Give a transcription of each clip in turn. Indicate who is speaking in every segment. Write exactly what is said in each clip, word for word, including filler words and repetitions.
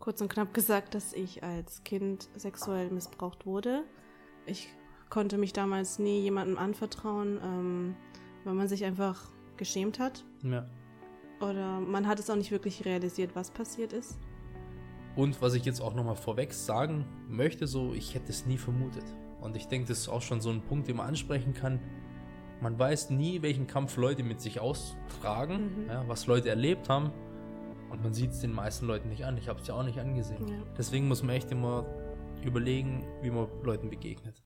Speaker 1: Kurz und knapp gesagt, dass ich als Kind sexuell missbraucht wurde. Ich konnte mich damals nie jemandem anvertrauen, ähm, weil man sich einfach geschämt hat.
Speaker 2: Ja.
Speaker 1: Oder man hat es auch nicht wirklich realisiert, was passiert ist.
Speaker 2: Und was ich jetzt auch nochmal vorweg sagen möchte, so, ich hätte es nie vermutet. Und ich denke, das ist auch schon so ein Punkt, den man ansprechen kann. Man weiß nie, welchen Kampf Leute mit sich austragen, mhm. ja, was Leute erlebt haben. Und man sieht es den meisten Leuten nicht an. Ich habe es ja auch nicht angesehen. Ja. Deswegen muss man echt immer überlegen, wie man Leuten begegnet.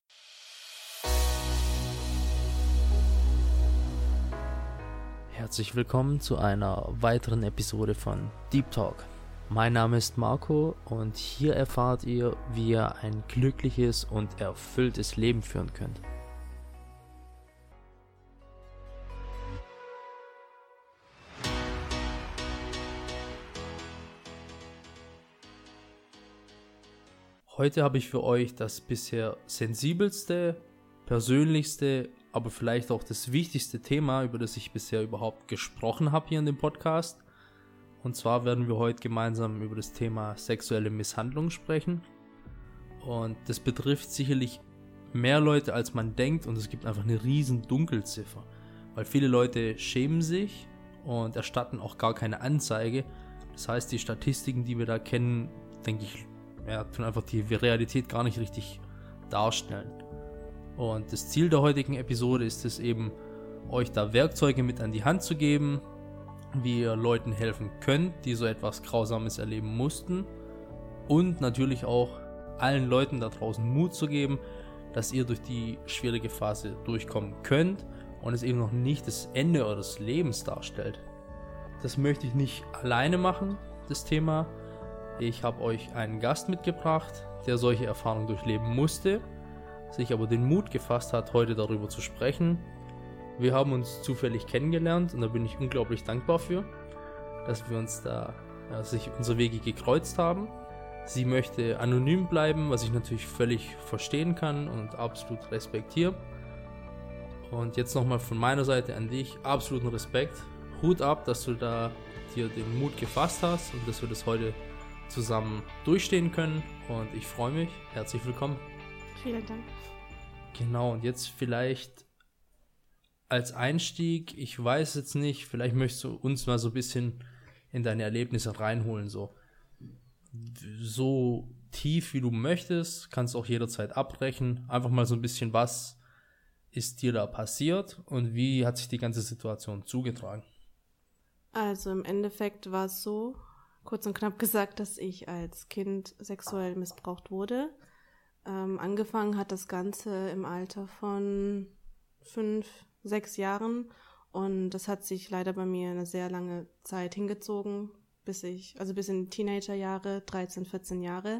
Speaker 2: Herzlich willkommen zu einer weiteren Episode von Deep Talk. Mein Name ist Marco und hier erfahrt ihr, wie ihr ein glückliches und erfülltes Leben führen könnt. Heute habe ich für euch das bisher sensibelste, persönlichste, aber vielleicht auch das wichtigste Thema, über das ich bisher überhaupt gesprochen habe hier in dem Podcast. Und zwar werden wir heute gemeinsam über das Thema sexuelle Misshandlung sprechen. Und das betrifft sicherlich mehr Leute, als man denkt, und es gibt einfach eine riesen Dunkelziffer. Weil viele Leute schämen sich und erstatten auch gar keine Anzeige. Das heißt, die Statistiken, die wir da kennen, denke ich, ja, tun einfach die Realität gar nicht richtig darstellen. Und das Ziel der heutigen Episode ist es eben, euch da Werkzeuge mit an die Hand zu geben, wie ihr Leuten helfen könnt, die so etwas Grausames erleben mussten, und natürlich auch allen Leuten da draußen Mut zu geben, dass ihr durch die schwierige Phase durchkommen könnt und es eben noch nicht das Ende eures Lebens darstellt. Das möchte ich nicht alleine machen, das Thema. Ich habe euch einen Gast mitgebracht, der solche Erfahrungen durchleben musste, sich aber den Mut gefasst hat, heute darüber zu sprechen. Wir haben uns zufällig kennengelernt und da bin ich unglaublich dankbar für, dass wir uns da, ja, sich unsere Wege gekreuzt haben. Sie möchte anonym bleiben, was ich natürlich völlig verstehen kann und absolut respektiere. Und jetzt nochmal von meiner Seite an dich, absoluten Respekt. Hut ab, dass du da dir den Mut gefasst hast und dass wir das heute zusammen durchstehen können, und ich freue mich. Herzlich willkommen.
Speaker 1: Vielen Dank.
Speaker 2: Genau, und jetzt vielleicht als Einstieg, ich weiß jetzt nicht, vielleicht möchtest du uns mal so ein bisschen in deine Erlebnisse reinholen, so, so tief wie du möchtest, kannst auch jederzeit abbrechen, einfach mal so ein bisschen, was ist dir da passiert und wie hat sich die ganze Situation zugetragen?
Speaker 1: Also im Endeffekt war es so, kurz und knapp gesagt, dass ich als Kind sexuell missbraucht wurde. Ähm, angefangen hat das Ganze im Alter von fünf, sechs Jahren, und das hat sich leider bei mir eine sehr lange Zeit hingezogen, bis ich, also bis in Teenagerjahre, dreizehn, vierzehn Jahre.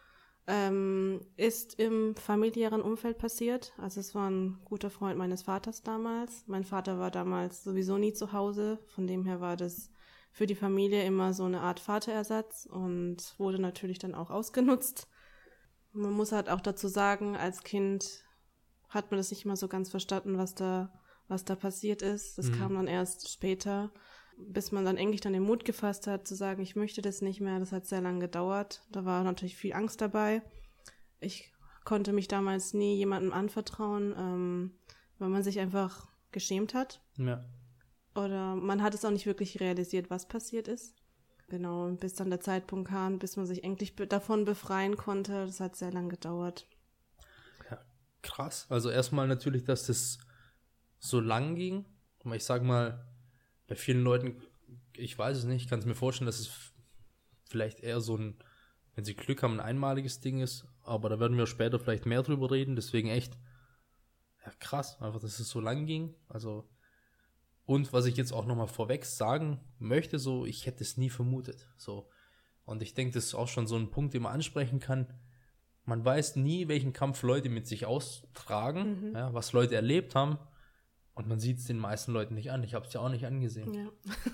Speaker 1: Ähm, ist im familiären Umfeld passiert. Also es war ein guter Freund meines Vaters damals. Mein Vater war damals sowieso nie zu Hause, von dem her war das für die Familie immer so eine Art Vaterersatz und wurde natürlich dann auch ausgenutzt. Man muss halt auch dazu sagen, als Kind hat man das nicht immer so ganz verstanden, was da, was da passiert ist. Das mhm. kam dann erst später, bis man dann endlich dann den Mut gefasst hat, zu sagen, ich möchte das nicht mehr. Das hat sehr lange gedauert. Da war natürlich viel Angst dabei. Ich konnte mich damals nie jemandem anvertrauen, ähm, weil man sich einfach geschämt hat.
Speaker 2: Ja.
Speaker 1: Oder man hat es auch nicht wirklich realisiert, was passiert ist. Genau, und bis dann der Zeitpunkt kam, bis man sich endlich be- davon befreien konnte, das hat sehr lange gedauert.
Speaker 2: Ja, krass. Also erstmal natürlich, dass das so lang ging. Ich sag mal, bei vielen Leuten, ich weiß es nicht, ich kann es mir vorstellen, dass es vielleicht eher so ein, wenn sie Glück haben, ein einmaliges Ding ist. Aber da werden wir später vielleicht mehr drüber reden. Deswegen echt, ja krass, einfach, dass es so lang ging. Also, und was ich jetzt auch nochmal vorweg sagen möchte, so, ich hätte es nie vermutet. So. Und ich denke, das ist auch schon so ein Punkt, den man ansprechen kann. Man weiß nie, welchen Kampf Leute mit sich austragen, mhm. ja, was Leute erlebt haben. Und man sieht es den meisten Leuten nicht an. Ich habe es ja auch nicht angesehen.
Speaker 1: Ja.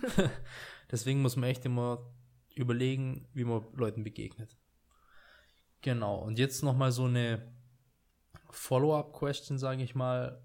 Speaker 2: Deswegen muss man echt immer überlegen, wie man Leuten begegnet. Genau. Und jetzt nochmal so eine Follow-up-Question, sage ich mal.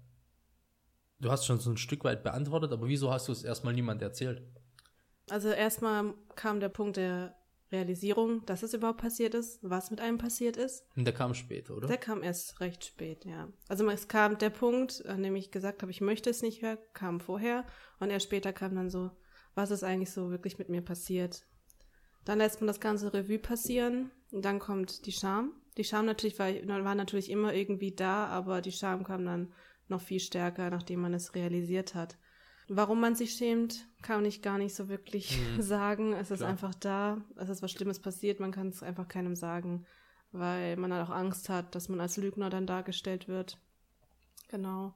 Speaker 2: Du hast schon so ein Stück weit beantwortet, aber wieso hast du es erstmal niemand erzählt?
Speaker 1: Also erstmal kam der Punkt der Realisierung, dass es überhaupt passiert ist, was mit einem passiert ist.
Speaker 2: Und der kam später, oder?
Speaker 1: Der kam erst recht spät, ja. Also es kam der Punkt, an dem ich gesagt habe, ich möchte es nicht mehr, kam vorher. Und erst später kam dann so, was ist eigentlich so wirklich mit mir passiert. Dann lässt man das ganze Revue passieren und dann kommt die Scham. Die Scham natürlich war, war natürlich immer irgendwie da, aber die Scham kam dann noch viel stärker, nachdem man es realisiert hat. Warum man sich schämt, kann ich gar nicht so wirklich mhm. sagen. Es ist Klar. einfach da, es ist was Schlimmes passiert, man kann es einfach keinem sagen, weil man halt auch Angst hat, dass man als Lügner dann dargestellt wird. Genau.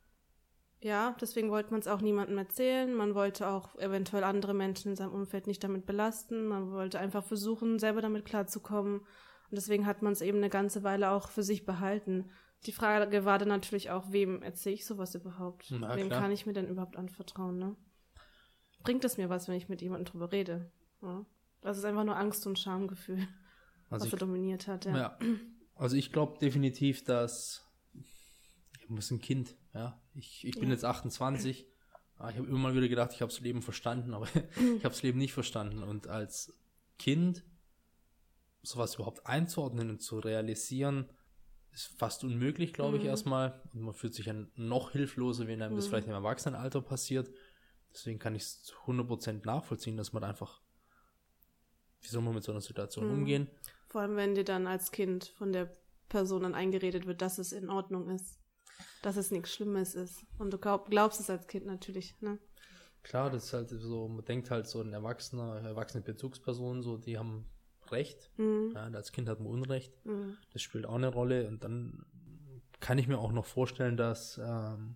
Speaker 1: Ja, deswegen wollte man es auch niemandem erzählen. Man wollte auch eventuell andere Menschen in seinem Umfeld nicht damit belasten. Man wollte einfach versuchen, selber damit klarzukommen. Und deswegen hat man es eben eine ganze Weile auch für sich behalten. Die Frage war dann natürlich auch, wem erzähle ich sowas überhaupt?
Speaker 2: Na,
Speaker 1: wem
Speaker 2: klar.
Speaker 1: kann ich mir denn überhaupt anvertrauen, ne? Bringt es mir was, wenn ich mit jemandem drüber rede? Ja? Das ist einfach nur Angst und Schamgefühl,
Speaker 2: also
Speaker 1: was
Speaker 2: ich,
Speaker 1: er dominiert hat. Ja.
Speaker 2: ja. Also ich glaube definitiv, dass ich muss ein Kind, ja. Ich, ich bin ja. jetzt achtundzwanzig. Ich habe immer mal wieder gedacht, ich habe das Leben verstanden, aber ich habe das Leben nicht verstanden. Und als Kind sowas überhaupt einzuordnen und zu realisieren, ist fast unmöglich, glaube ich, mhm. erstmal. Und man fühlt sich dann noch hilfloser, wenn einem mhm. das vielleicht im Erwachsenenalter passiert. Deswegen kann ich es zu hundert Prozent nachvollziehen, dass man einfach, wie soll man mit so einer Situation mhm. umgehen?
Speaker 1: Vor allem, wenn dir dann als Kind von der Person dann eingeredet wird, dass es in Ordnung ist, dass es nichts Schlimmes ist. Und du glaub, glaubst es als Kind natürlich, ne?
Speaker 2: Klar, das ist halt so, man denkt halt so, ein Erwachsener, erwachsene Bezugspersonen, so, die haben Recht. Mhm. Ja, als Kind hat man Unrecht. Mhm. Das spielt auch eine Rolle. Und dann kann ich mir auch noch vorstellen, dass ähm,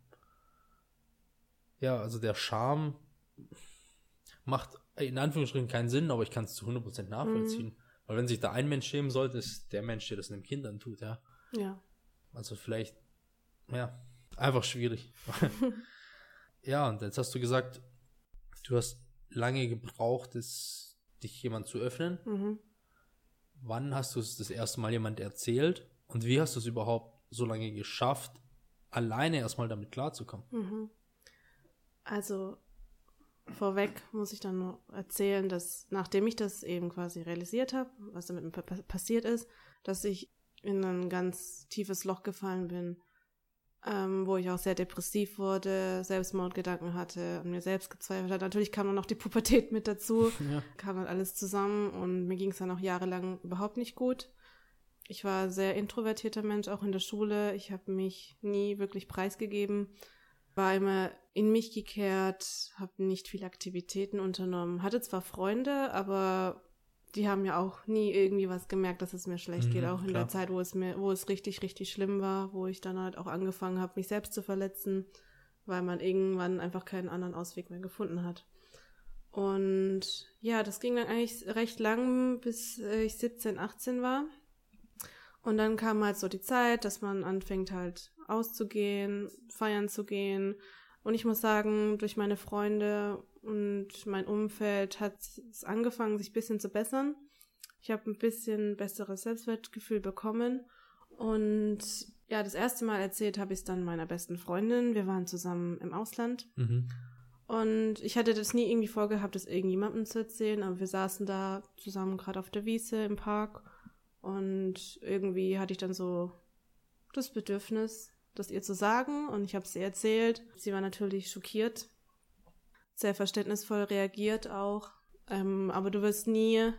Speaker 2: ja, also der Charme macht in Anführungsstrichen keinen Sinn, aber ich kann es zu hundert Prozent nachvollziehen. Mhm. Weil wenn sich da ein Mensch schämen sollte, ist der Mensch, der das einem Kind dann tut, ja.
Speaker 1: Ja.
Speaker 2: Also vielleicht, ja, einfach schwierig. Ja, und jetzt hast du gesagt, du hast lange gebraucht, es, dich jemand zu öffnen. Mhm. Wann hast du es das erste Mal jemand erzählt? Und wie hast du es überhaupt so lange geschafft, alleine erstmal damit klarzukommen?
Speaker 1: Mhm. Also, vorweg muss ich dann nur erzählen, dass nachdem ich das eben quasi realisiert habe, was damit p- passiert ist, dass ich in ein ganz tiefes Loch gefallen bin, ähm, wo ich auch sehr depressiv wurde, Selbstmordgedanken hatte und mir selbst gezweifelt hat. Natürlich kam dann noch die Pubertät mit dazu, ja. kam dann alles zusammen und mir ging es dann auch jahrelang überhaupt nicht gut. Ich war ein sehr introvertierter Mensch, auch in der Schule. Ich habe mich nie wirklich preisgegeben, war immer in mich gekehrt, habe nicht viele Aktivitäten unternommen, hatte zwar Freunde, aber die haben ja auch nie irgendwie was gemerkt, dass es mir schlecht mhm, geht, auch in klar. der Zeit, wo es mir, wo es richtig, richtig schlimm war, wo ich dann halt auch angefangen habe, mich selbst zu verletzen, weil man irgendwann einfach keinen anderen Ausweg mehr gefunden hat. Und ja, das ging dann eigentlich recht lang, bis ich siebzehn, achtzehn war. Und dann kam halt so die Zeit, dass man anfängt halt auszugehen, feiern zu gehen. Und ich muss sagen, durch meine Freunde und mein Umfeld hat es angefangen, sich ein bisschen zu bessern. Ich habe ein bisschen besseres Selbstwertgefühl bekommen. Und ja, das erste Mal erzählt habe ich es dann meiner besten Freundin. Wir waren zusammen im Ausland. Mhm. Und ich hatte das nie irgendwie vorgehabt, das irgendjemandem zu erzählen. Aber wir saßen da zusammen gerade auf der Wiese im Park. Und irgendwie hatte ich dann so das Bedürfnis, das ihr zu sagen. Und ich habe es ihr erzählt. Sie war natürlich schockiert, sehr verständnisvoll reagiert auch. Ähm, aber du wirst nie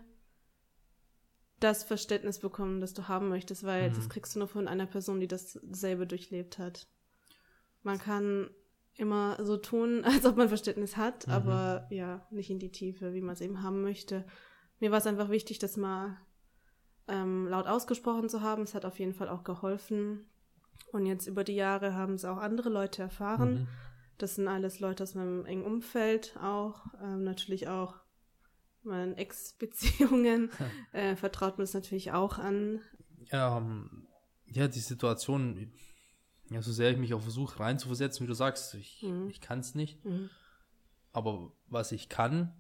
Speaker 1: das Verständnis bekommen, das du haben möchtest, weil mhm. das kriegst du nur von einer Person, die das selber durchlebt hat. Man kann immer so tun, als ob man Verständnis hat, mhm. aber ja, nicht in die Tiefe, wie man es eben haben möchte. Mir war es einfach wichtig, das mal ähm, laut ausgesprochen zu haben. Es hat auf jeden Fall auch geholfen. Und jetzt über die Jahre haben es auch andere Leute erfahren. Mhm. Das sind alles Leute aus meinem engen Umfeld auch. Ähm, natürlich auch meinen Ex-Beziehungen. äh, vertraut mir das natürlich auch an.
Speaker 2: Ja, um, ja, die Situation, ja, so sehr ich mich auch versuche reinzuversetzen, wie du sagst, ich, mhm. ich kann es nicht. Mhm. Aber was ich kann,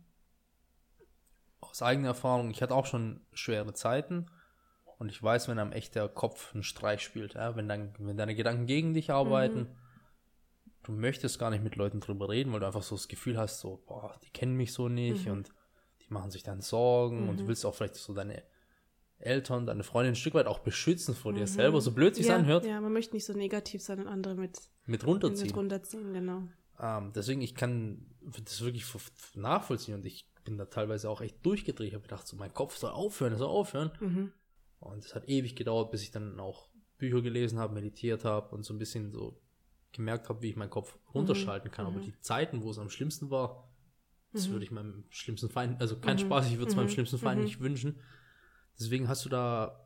Speaker 2: aus eigener Erfahrung, ich hatte auch schon schwere Zeiten. Und ich weiß, wenn einem echt der Kopf einen Streich spielt, ja, wenn, dann, wenn deine Gedanken gegen dich arbeiten, mhm. du möchtest gar nicht mit Leuten drüber reden, weil du einfach so das Gefühl hast, so, boah, die kennen mich so nicht mhm. und die die machen sich dann Sorgen
Speaker 1: Mhm.
Speaker 2: und du willst auch vielleicht so deine Eltern, deine Freunde ein Stück weit auch beschützen vor dir
Speaker 1: Mhm.
Speaker 2: selber, so blöd sich
Speaker 1: ja,
Speaker 2: anhört,
Speaker 1: Ja, man möchte nicht so negativ sein und andere mit,
Speaker 2: mit runterziehen.
Speaker 1: mit runterziehen, genau.
Speaker 2: Ähm, deswegen, ich kann das wirklich f- f- nachvollziehen und ich bin da teilweise auch echt durchgedreht. Ich habe gedacht, so mein Kopf soll aufhören, er soll aufhören.
Speaker 1: Mhm.
Speaker 2: Und es hat ewig gedauert, bis ich dann auch Bücher gelesen habe, meditiert habe und so ein bisschen so gemerkt habe, wie ich meinen Kopf runterschalten kann.
Speaker 1: Mhm.
Speaker 2: Aber die Zeiten, wo es am schlimmsten war, das
Speaker 1: Mhm.
Speaker 2: würde ich meinem schlimmsten Feind, also kein
Speaker 1: Mhm.
Speaker 2: Spaß, ich würde es meinem
Speaker 1: Mhm.
Speaker 2: schlimmsten Feind
Speaker 1: Mhm.
Speaker 2: nicht wünschen. Deswegen hast du da,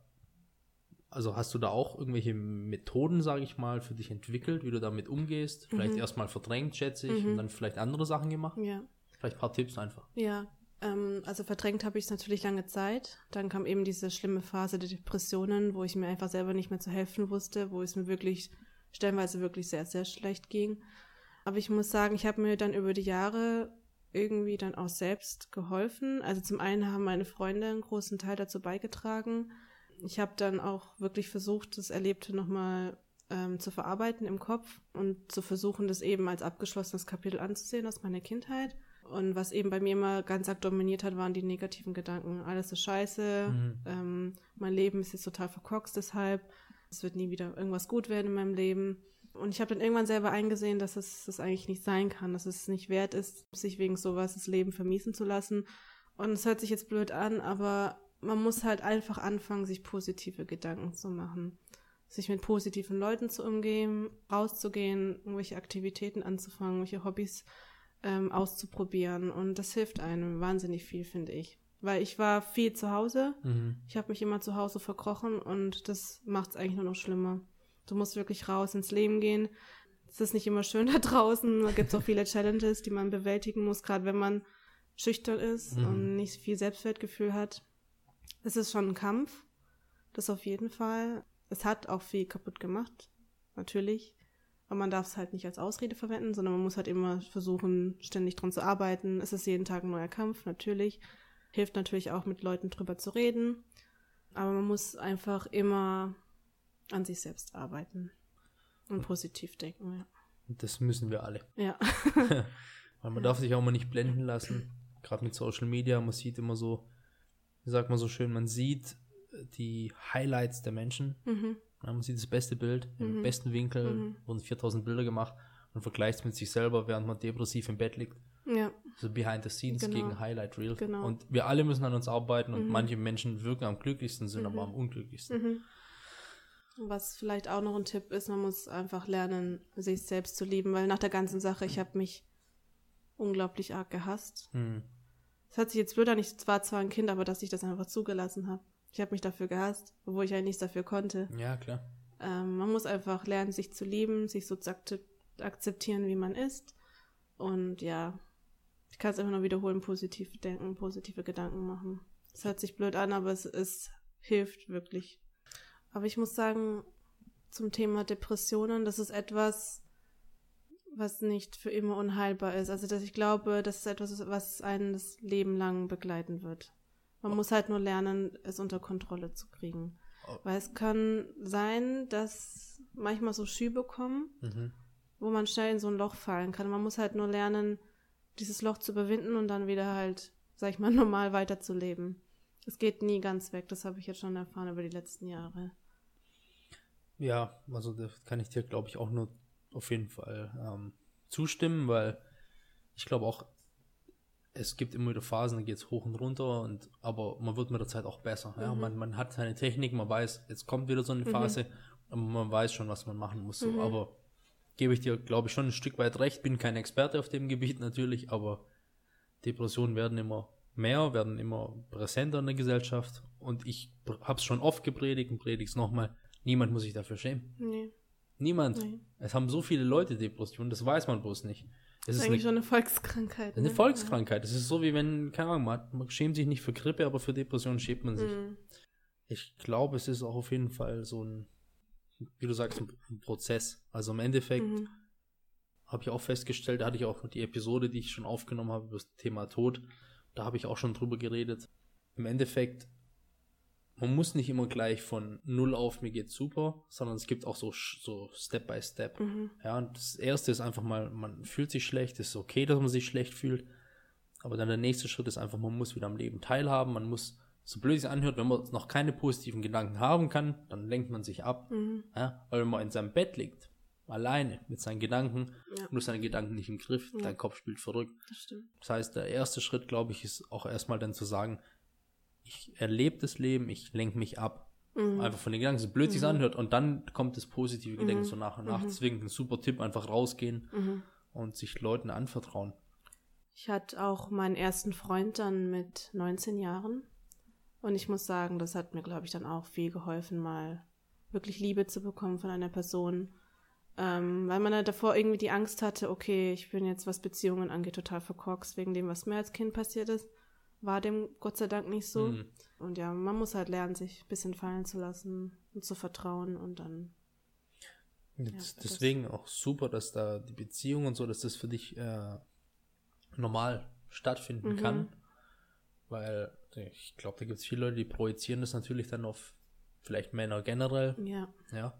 Speaker 2: also hast du da auch irgendwelche Methoden, sage ich mal, für dich entwickelt, wie du damit umgehst? Vielleicht
Speaker 1: Mhm.
Speaker 2: erstmal verdrängt, schätze ich,
Speaker 1: Mhm.
Speaker 2: und dann vielleicht andere Sachen gemacht?
Speaker 1: Ja.
Speaker 2: Vielleicht ein paar Tipps einfach.
Speaker 1: Ja, ähm, also verdrängt habe ich es natürlich lange Zeit. Dann kam eben diese schlimme Phase der Depressionen, wo ich mir einfach selber nicht mehr zu helfen wusste, wo es mir wirklich stellenweise wirklich sehr, sehr schlecht ging. Aber ich muss sagen, ich habe mir dann über die Jahre irgendwie dann auch selbst geholfen. Also zum einen haben meine Freunde einen großen Teil dazu beigetragen. Ich habe dann auch wirklich versucht, das Erlebte nochmal ähm, zu verarbeiten im Kopf und zu versuchen, das eben als abgeschlossenes Kapitel anzusehen aus meiner Kindheit. Und was eben bei mir immer ganz arg dominiert hat, waren die negativen Gedanken. Alles ist scheiße,
Speaker 2: Mhm.
Speaker 1: ähm, mein Leben ist jetzt total verkorkst deshalb, es wird nie wieder irgendwas gut werden in meinem Leben. Und ich habe dann irgendwann selber eingesehen, dass es das eigentlich nicht sein kann, dass es nicht wert ist, sich wegen sowas das Leben vermiesen zu lassen. Und es hört sich jetzt blöd an, aber man muss halt einfach anfangen, sich positive Gedanken zu machen. Sich mit positiven Leuten zu umgehen, rauszugehen, irgendwelche Aktivitäten anzufangen, welche Hobbys ähm, auszuprobieren. Und das hilft einem wahnsinnig viel, finde ich. Weil ich war viel zu Hause.
Speaker 2: Mhm.
Speaker 1: Ich habe mich immer zu Hause verkrochen und das macht es eigentlich nur noch schlimmer. Du musst wirklich raus ins Leben gehen. Es ist nicht immer schön da draußen. Da gibt es auch viele Challenges, die man bewältigen muss, gerade wenn man schüchtern ist
Speaker 2: Mhm.
Speaker 1: und nicht viel Selbstwertgefühl hat. Es ist schon ein Kampf. Das auf jeden Fall. Es hat auch viel kaputt gemacht. Natürlich. Aber man darf es halt nicht als Ausrede verwenden, sondern man muss halt immer versuchen, ständig dran zu arbeiten. Es ist jeden Tag ein neuer Kampf, natürlich. Hilft natürlich auch, mit Leuten drüber zu reden. Aber man muss einfach immer an sich selbst arbeiten und positiv denken, ja.
Speaker 2: Und das müssen wir alle.
Speaker 1: Ja.
Speaker 2: Weil man darf sich auch mal nicht blenden lassen. Gerade mit Social Media, man sieht immer so, wie sagt man so schön, man sieht die Highlights der Menschen.
Speaker 1: Mhm.
Speaker 2: Ja, man sieht das beste Bild, im
Speaker 1: Mhm.
Speaker 2: besten Winkel,
Speaker 1: Mhm.
Speaker 2: wurden viertausend Bilder gemacht und vergleicht es mit sich selber, während man depressiv im Bett liegt.
Speaker 1: Ja.
Speaker 2: So behind the scenes
Speaker 1: Genau.
Speaker 2: gegen Highlight Reel.
Speaker 1: Genau.
Speaker 2: Und wir alle müssen an uns arbeiten und
Speaker 1: Mhm.
Speaker 2: manche Menschen wirken am glücklichsten, sind
Speaker 1: Mhm.
Speaker 2: aber am unglücklichsten.
Speaker 1: Mhm. Was vielleicht auch noch ein Tipp ist, man muss einfach lernen, sich selbst zu lieben, weil nach der ganzen Sache, ich habe mich unglaublich arg gehasst.
Speaker 2: Mhm.
Speaker 1: Es hört sich jetzt blöd an, ich war zwar ein Kind, aber dass ich das einfach zugelassen habe. Ich habe mich dafür gehasst, obwohl ich eigentlich nichts dafür konnte.
Speaker 2: Ja, klar.
Speaker 1: Ähm, man muss einfach lernen, sich zu lieben, sich so zu akte- akzeptieren, wie man ist. Und ja, ich kann es einfach nur wiederholen, positiv denken, positive Gedanken machen. Es hört sich blöd an, aber es, es hilft wirklich. Aber ich muss sagen, zum Thema Depressionen, das ist etwas, was nicht für immer unheilbar ist. Also dass ich glaube, das ist etwas, was einen das Leben lang begleiten wird. Man muss halt nur lernen, es unter Kontrolle zu kriegen.
Speaker 2: Oh.
Speaker 1: Weil es kann sein, dass manchmal so Schübe kommen,
Speaker 2: Mhm.
Speaker 1: wo man schnell in so ein Loch fallen kann. Man muss halt nur lernen, dieses Loch zu überwinden und dann wieder halt, sag ich mal, normal weiterzuleben. Es geht nie ganz weg. Das habe ich jetzt schon erfahren über die letzten Jahre.
Speaker 2: Ja, also da kann ich dir, glaube ich, auch nur auf jeden Fall ähm, zustimmen, weil ich glaube auch, es gibt immer wieder Phasen, da geht es hoch und runter, und aber man wird mit der Zeit auch besser. Ja?
Speaker 1: Mhm.
Speaker 2: Man, man hat seine Technik, man weiß, jetzt kommt wieder so eine Phase, aber man weiß schon, was man machen muss. So.
Speaker 1: Mhm.
Speaker 2: Aber gebe ich dir, glaube ich, schon ein Stück weit recht, bin kein Experte auf dem Gebiet natürlich, aber Depressionen werden immer mehr, werden immer präsenter in der Gesellschaft, und ich habe es schon oft gepredigt und predige es nochmal, niemand muss sich dafür schämen.
Speaker 1: Nee.
Speaker 2: Niemand.
Speaker 1: Nee.
Speaker 2: Es haben so viele Leute Depressionen, das weiß man bloß nicht. Es
Speaker 1: Das ist
Speaker 2: ist
Speaker 1: eigentlich
Speaker 2: eine,
Speaker 1: schon eine Volkskrankheit.
Speaker 2: eine
Speaker 1: ne?
Speaker 2: Volkskrankheit. Es ist so, wie wenn, keine Ahnung, man, man schämt sich nicht für Grippe, aber für Depressionen schämt man sich.
Speaker 1: Mhm.
Speaker 2: Ich glaube, es ist auch auf jeden Fall so ein, wie du sagst, ein, ein Prozess. Also im Endeffekt
Speaker 1: Mhm.
Speaker 2: habe ich auch festgestellt, da hatte ich auch die Episode, die ich schon aufgenommen habe über das Thema Tod, da habe ich auch schon drüber geredet. Im Endeffekt, man muss nicht immer gleich von null auf, mir geht's super, sondern es gibt auch so, so Step by Step.
Speaker 1: Mhm.
Speaker 2: Ja, und das erste ist einfach mal, man fühlt sich schlecht, es ist okay, dass man sich schlecht fühlt, Aber dann der nächste Schritt ist einfach, man muss wieder am Leben teilhaben, man muss, so blöd es sich anhört, wenn man noch keine positiven Gedanken haben kann, dann lenkt man sich ab. Mhm. Ja, weil wenn man in seinem Bett liegt, alleine mit seinen Gedanken, ja. nur seine Gedanken nicht im Griff, ja. dein Kopf spielt verrückt.
Speaker 1: Das stimmt.
Speaker 2: Das heißt, der erste Schritt, glaube ich, ist auch erstmal dann zu sagen, ich erlebe das Leben, ich lenke mich ab. Mhm. Einfach von den Gedanken, so blöd mhm. sich anhört, und dann kommt das positive Gedenken mhm. so nach und nach. Mhm. Deswegen ein super Tipp, einfach rausgehen mhm. und sich Leuten anvertrauen.
Speaker 1: Ich hatte auch meinen ersten Freund dann mit neunzehn Jahren und ich muss sagen, das hat mir, glaube ich, dann auch viel geholfen, mal wirklich Liebe zu bekommen von einer Person, ähm, weil man ja davor irgendwie die Angst hatte, okay, ich bin jetzt, was Beziehungen angeht, total verkorkst wegen dem, was mir als Kind passiert ist. War dem Gott sei Dank nicht so. Mhm. Und ja, man muss halt lernen, sich ein bisschen fallen zu lassen und zu vertrauen und dann...
Speaker 2: Jetzt, ja, deswegen auch super, dass da die Beziehung und so, dass das für dich äh, normal stattfinden mhm. kann, weil ich glaube, da gibt es viele Leute, die projizieren das natürlich dann auf vielleicht Männer generell.
Speaker 1: Ja.
Speaker 2: Ja,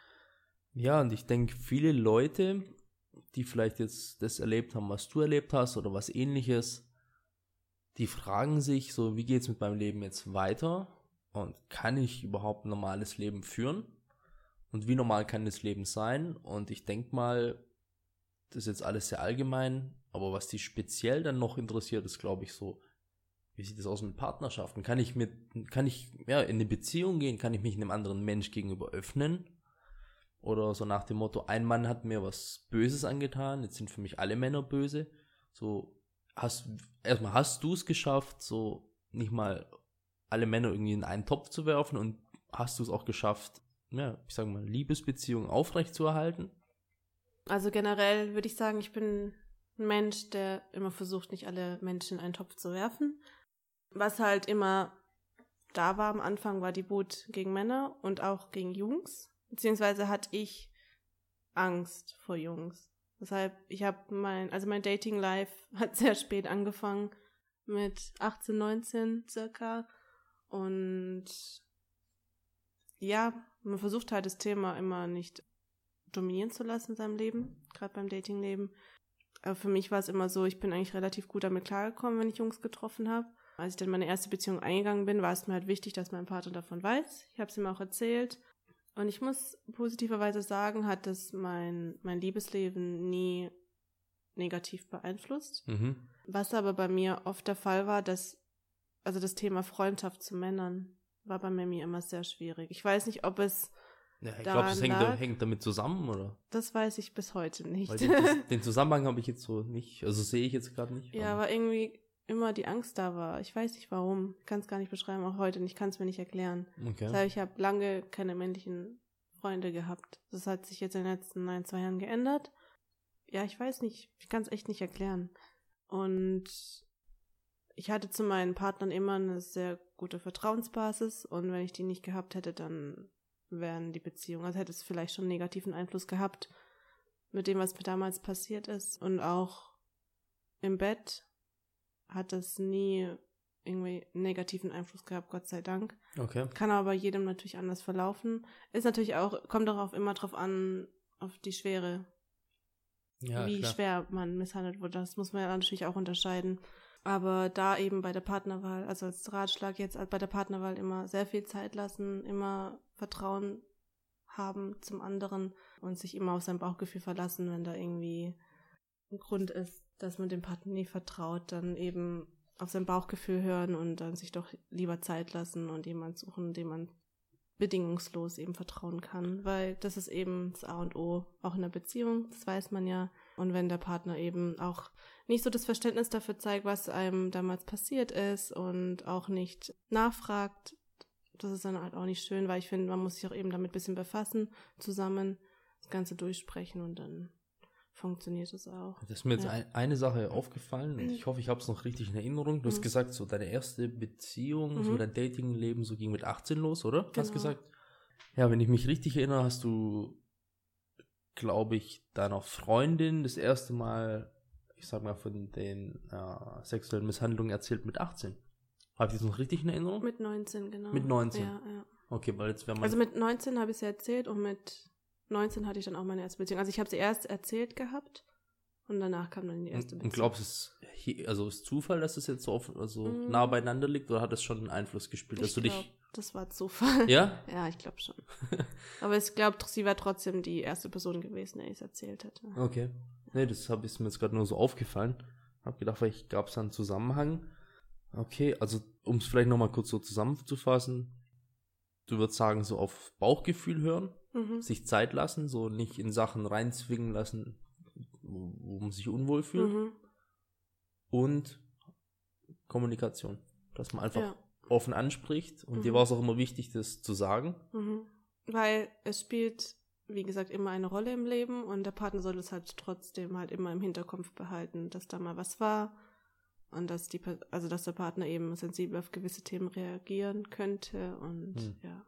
Speaker 2: ja, und ich denke, viele Leute, die vielleicht jetzt das erlebt haben, was du erlebt hast oder was Ähnliches, die fragen sich so, wie geht's mit meinem Leben jetzt weiter und kann ich überhaupt ein normales Leben führen und wie normal kann das Leben sein? Und ich denke mal, das ist jetzt alles sehr allgemein, aber was die speziell dann noch interessiert, ist, glaube ich, so, wie sieht das aus mit Partnerschaften? Kann ich mit, kann ich ja in eine Beziehung gehen? Kann ich mich einem anderen Mensch gegenüber öffnen? Oder so nach dem Motto, ein Mann hat mir was Böses angetan, jetzt sind für mich alle Männer böse. So, hast, erstmal hast du es geschafft, so nicht mal alle Männer irgendwie in einen Topf zu werfen, und hast du es auch geschafft, ja, ich sag mal, Liebesbeziehungen aufrechtzuerhalten?
Speaker 1: Also generell würde ich sagen, ich bin ein Mensch, der immer versucht, nicht alle Menschen in einen Topf zu werfen. Was halt immer da war am Anfang, war die Wut gegen Männer und auch gegen Jungs. Beziehungsweise hatte ich Angst vor Jungs. Deshalb, ich habe mein, also mein Dating-Life hat sehr spät angefangen, mit achtzehn, neunzehn circa. Und ja, man versucht halt das Thema immer nicht dominieren zu lassen in seinem Leben, gerade beim Datingleben. Aber für mich war es immer so, ich bin eigentlich relativ gut damit klargekommen, wenn ich Jungs getroffen habe. Als ich dann meine erste Beziehung eingegangen bin, war es mir halt wichtig, dass mein Partner davon weiß. Ich habe es ihm auch erzählt. Und ich muss positiverweise sagen, hat das mein, mein Liebesleben nie negativ beeinflusst. Mhm. Was aber bei mir oft der Fall war, dass, also das Thema Freundschaft zu Männern war bei mir immer sehr schwierig. Ich weiß nicht, ob es
Speaker 2: Ja, ich glaube, das hängt, da, hängt damit zusammen, oder?
Speaker 1: Das weiß ich bis heute nicht.
Speaker 2: Weil den, den Zusammenhang habe ich jetzt so nicht, also sehe ich jetzt gerade nicht.
Speaker 1: Ja, aber irgendwie immer die Angst da war. Ich weiß nicht warum. Ich kann es gar nicht beschreiben, auch heute. Und ich kann es mir nicht erklären.
Speaker 2: Okay.
Speaker 1: Das heißt, ich habe lange keine männlichen Freunde gehabt. Das hat sich jetzt in den letzten ein, zwei Jahren geändert. Ja, ich weiß nicht. Ich kann es echt nicht erklären. Und ich hatte zu meinen Partnern immer eine sehr gute Vertrauensbasis. Und wenn ich die nicht gehabt hätte, dann wären die Beziehungen, also hätte es vielleicht schon einen negativen Einfluss gehabt mit dem, was mir damals passiert ist. Und auch im Bett hat es nie irgendwie einen negativen Einfluss gehabt, Gott sei Dank.
Speaker 2: Okay.
Speaker 1: Kann aber jedem natürlich anders verlaufen. Ist natürlich auch, kommt darauf immer drauf an, auf die Schwere.
Speaker 2: Ja,
Speaker 1: wie
Speaker 2: klar.
Speaker 1: schwer man misshandelt wurde. Das muss man ja natürlich auch unterscheiden. Aber da eben bei der Partnerwahl, also als Ratschlag jetzt bei der Partnerwahl immer sehr viel Zeit lassen, immer Vertrauen haben zum anderen und sich immer auf sein Bauchgefühl verlassen, wenn da irgendwie ein Grund ist, dass man dem Partner nie vertraut, dann eben auf sein Bauchgefühl hören und dann sich doch lieber Zeit lassen und jemand suchen, dem man bedingungslos eben vertrauen kann, weil das ist eben das A und O, auch in der Beziehung, das weiß man ja. Und wenn der Partner eben auch nicht so das Verständnis dafür zeigt, was einem damals passiert ist und auch nicht nachfragt, das ist dann halt auch nicht schön, weil ich finde, man muss sich auch eben damit ein bisschen befassen, zusammen das Ganze durchsprechen und dann funktioniert es auch.
Speaker 2: Das ist mir jetzt
Speaker 1: ja.
Speaker 2: ein, eine Sache aufgefallen und ich hoffe, ich habe es noch richtig in Erinnerung. Du mhm. hast gesagt, so deine erste Beziehung, mhm. so dein Datingleben, so ging mit achtzehn los, oder?
Speaker 1: Genau.
Speaker 2: Hast gesagt? Ja, wenn ich mich richtig erinnere, hast du, glaube ich, deiner Freundin das erste Mal, ich sag mal, von den äh, sexuellen Misshandlungen erzählt mit achtzehn. Habe ich das noch richtig in Erinnerung?
Speaker 1: Mit neunzehn, genau.
Speaker 2: Mit neunzehn?
Speaker 1: Ja, ja.
Speaker 2: Okay, weil jetzt wäre man...
Speaker 1: Also mit neunzehn habe ich es ja erzählt und mit neunzehn hatte ich dann auch meine erste Beziehung. Also ich habe sie erst erzählt gehabt Und danach kam dann die erste Beziehung.
Speaker 2: Und glaubst du, es ist also ist Zufall, dass es jetzt so oft, also
Speaker 1: Mm.
Speaker 2: nah beieinander liegt, oder hat es schon einen Einfluss gespielt, dass
Speaker 1: Ich
Speaker 2: du
Speaker 1: glaub,
Speaker 2: dich...
Speaker 1: das war Zufall.
Speaker 2: Ja?
Speaker 1: Ja, ich glaube schon. Aber ich glaube, sie war trotzdem die erste Person gewesen, der ich es erzählt hätte.
Speaker 2: Okay. Nee, das hab, ist mir jetzt gerade nur so aufgefallen. Hab gedacht, vielleicht gab es da einen Zusammenhang. Okay, also um es vielleicht nochmal kurz so zusammenzufassen, du würdest sagen, so auf Bauchgefühl hören,
Speaker 1: Mhm.
Speaker 2: sich Zeit lassen, so nicht in Sachen reinzwingen lassen, wo, wo man sich unwohl fühlt.
Speaker 1: Mhm.
Speaker 2: Und Kommunikation, dass man einfach
Speaker 1: Ja.
Speaker 2: offen anspricht. Und
Speaker 1: Mhm.
Speaker 2: dir war es auch immer wichtig, das zu sagen.
Speaker 1: Mhm. Weil es spielt, wie gesagt, immer eine Rolle im Leben und der Partner soll es halt trotzdem halt immer im Hinterkopf behalten, dass da mal was war und dass die, Per- also dass der Partner eben sensibel auf gewisse Themen reagieren könnte und
Speaker 2: Hm.
Speaker 1: ja.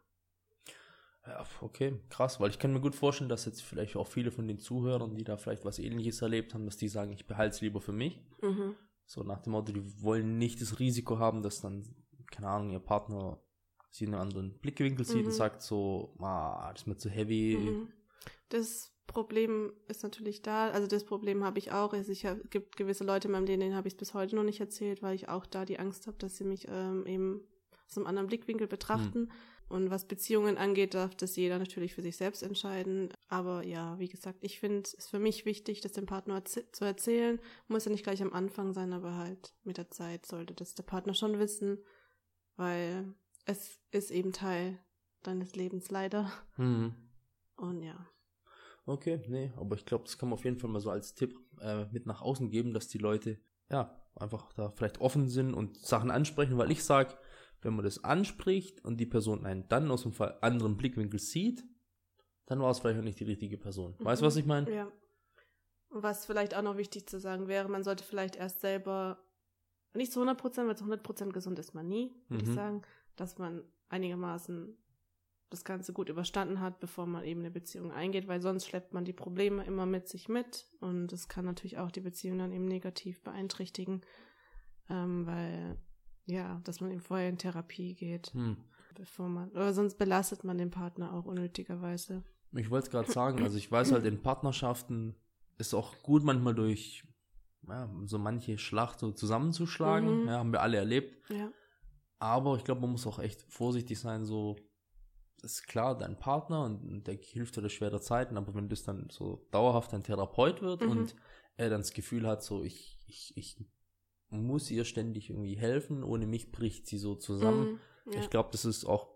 Speaker 2: Ja, okay, krass, weil ich kann mir gut vorstellen, dass jetzt vielleicht auch viele von den Zuhörern, die da vielleicht was Ähnliches erlebt haben, dass die sagen, ich behalte es lieber für mich.
Speaker 1: Mhm.
Speaker 2: So nach dem Motto, die wollen nicht das Risiko haben, dass dann, keine Ahnung, ihr Partner sie in einem anderen Blickwinkel sieht
Speaker 1: Mhm.
Speaker 2: und sagt so, ah, das ist mir zu heavy.
Speaker 1: Mhm. Das Problem ist natürlich da, also das Problem habe ich auch. Es gibt gewisse Leute in meinem Leben, denen habe ich es bis heute noch nicht erzählt, weil ich auch da die Angst habe, dass sie mich ähm, eben aus einem anderen Blickwinkel betrachten.
Speaker 2: Hm.
Speaker 1: Und was Beziehungen angeht, darf das jeder natürlich für sich selbst entscheiden. Aber ja, wie gesagt, ich finde es ist für mich wichtig, das dem Partner erz- zu erzählen. Muss ja nicht gleich am Anfang sein, aber halt mit der Zeit sollte das der Partner schon wissen, weil es ist eben Teil deines Lebens leider.
Speaker 2: Hm.
Speaker 1: Und ja.
Speaker 2: Okay, nee, aber ich glaube, das kann man auf jeden Fall mal so als Tipp äh, mit nach außen geben, dass die Leute, ja, einfach da vielleicht offen sind und Sachen ansprechen, weil ich sage, wenn man das anspricht und die Person einen dann aus dem Fall anderen Blickwinkel sieht, dann war es vielleicht auch nicht die richtige Person. Weißt du, was ich meine?
Speaker 1: Ja. Und was vielleicht auch noch wichtig zu sagen wäre, man sollte vielleicht erst selber, nicht zu hundert Prozent, weil zu hundert Prozent gesund ist man nie, würde
Speaker 2: Mhm.
Speaker 1: ich sagen, dass man einigermaßen das Ganze gut überstanden hat, bevor man eben eine Beziehung eingeht, weil sonst schleppt man die Probleme immer mit sich mit und das kann natürlich auch die Beziehung dann eben negativ beeinträchtigen, ähm, weil, ja, dass man eben vorher in Therapie geht,
Speaker 2: Hm.
Speaker 1: bevor man, oder sonst belastet man den Partner auch unnötigerweise.
Speaker 2: Ich wollte es gerade sagen, also ich weiß halt, in Partnerschaften ist auch gut manchmal durch ja, so manche Schlacht so zusammenzuschlagen,
Speaker 1: Mhm.
Speaker 2: ja, haben wir alle erlebt,
Speaker 1: Ja.
Speaker 2: aber ich glaube, man muss auch echt vorsichtig sein, so, ist klar, dein Partner und der hilft dir durch schwere Zeiten, aber wenn das dann so dauerhaft ein Therapeut wird
Speaker 1: Mhm.
Speaker 2: und er dann das Gefühl hat, so, ich, ich, ich muss ihr ständig irgendwie helfen, ohne mich bricht sie so zusammen.
Speaker 1: Mhm. Ja.
Speaker 2: Ich glaube, das ist auch,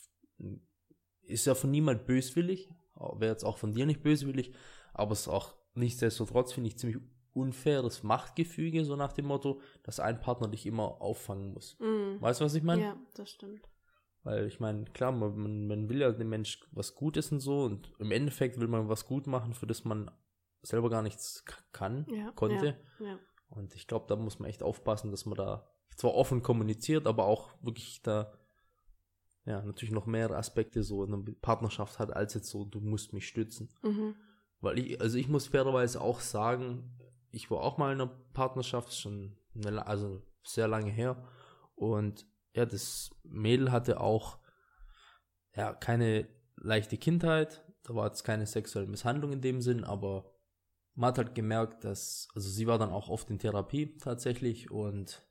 Speaker 2: ist ja von niemand böswillig, wäre jetzt auch von dir nicht böswillig, aber es ist auch nichtsdestotrotz, finde ich, ziemlich unfaires Machtgefüge, so nach dem Motto, dass ein Partner dich immer auffangen muss.
Speaker 1: Mhm.
Speaker 2: Weißt du, was ich meine?
Speaker 1: Ja, das stimmt.
Speaker 2: Weil ich meine, klar, man, man will ja dem Mensch was Gutes und so und im Endeffekt will man was gut machen, für das man selber gar nichts k- kann,
Speaker 1: Ja,
Speaker 2: konnte.
Speaker 1: Ja, ja.
Speaker 2: Und ich glaube, da muss man echt aufpassen, dass man da zwar offen kommuniziert, aber auch wirklich da ja natürlich noch mehrere Aspekte so in einer Partnerschaft hat, als jetzt so, du musst mich stützen.
Speaker 1: Mhm.
Speaker 2: Weil ich, also ich muss fairerweise auch sagen, ich war auch mal in einer Partnerschaft, schon eine, also sehr lange her. Und ja, das Mädel hatte auch ja keine leichte Kindheit. Da war jetzt keine sexuelle Misshandlung in dem Sinn, aber man hat halt gemerkt, dass, also sie war dann auch oft in Therapie tatsächlich und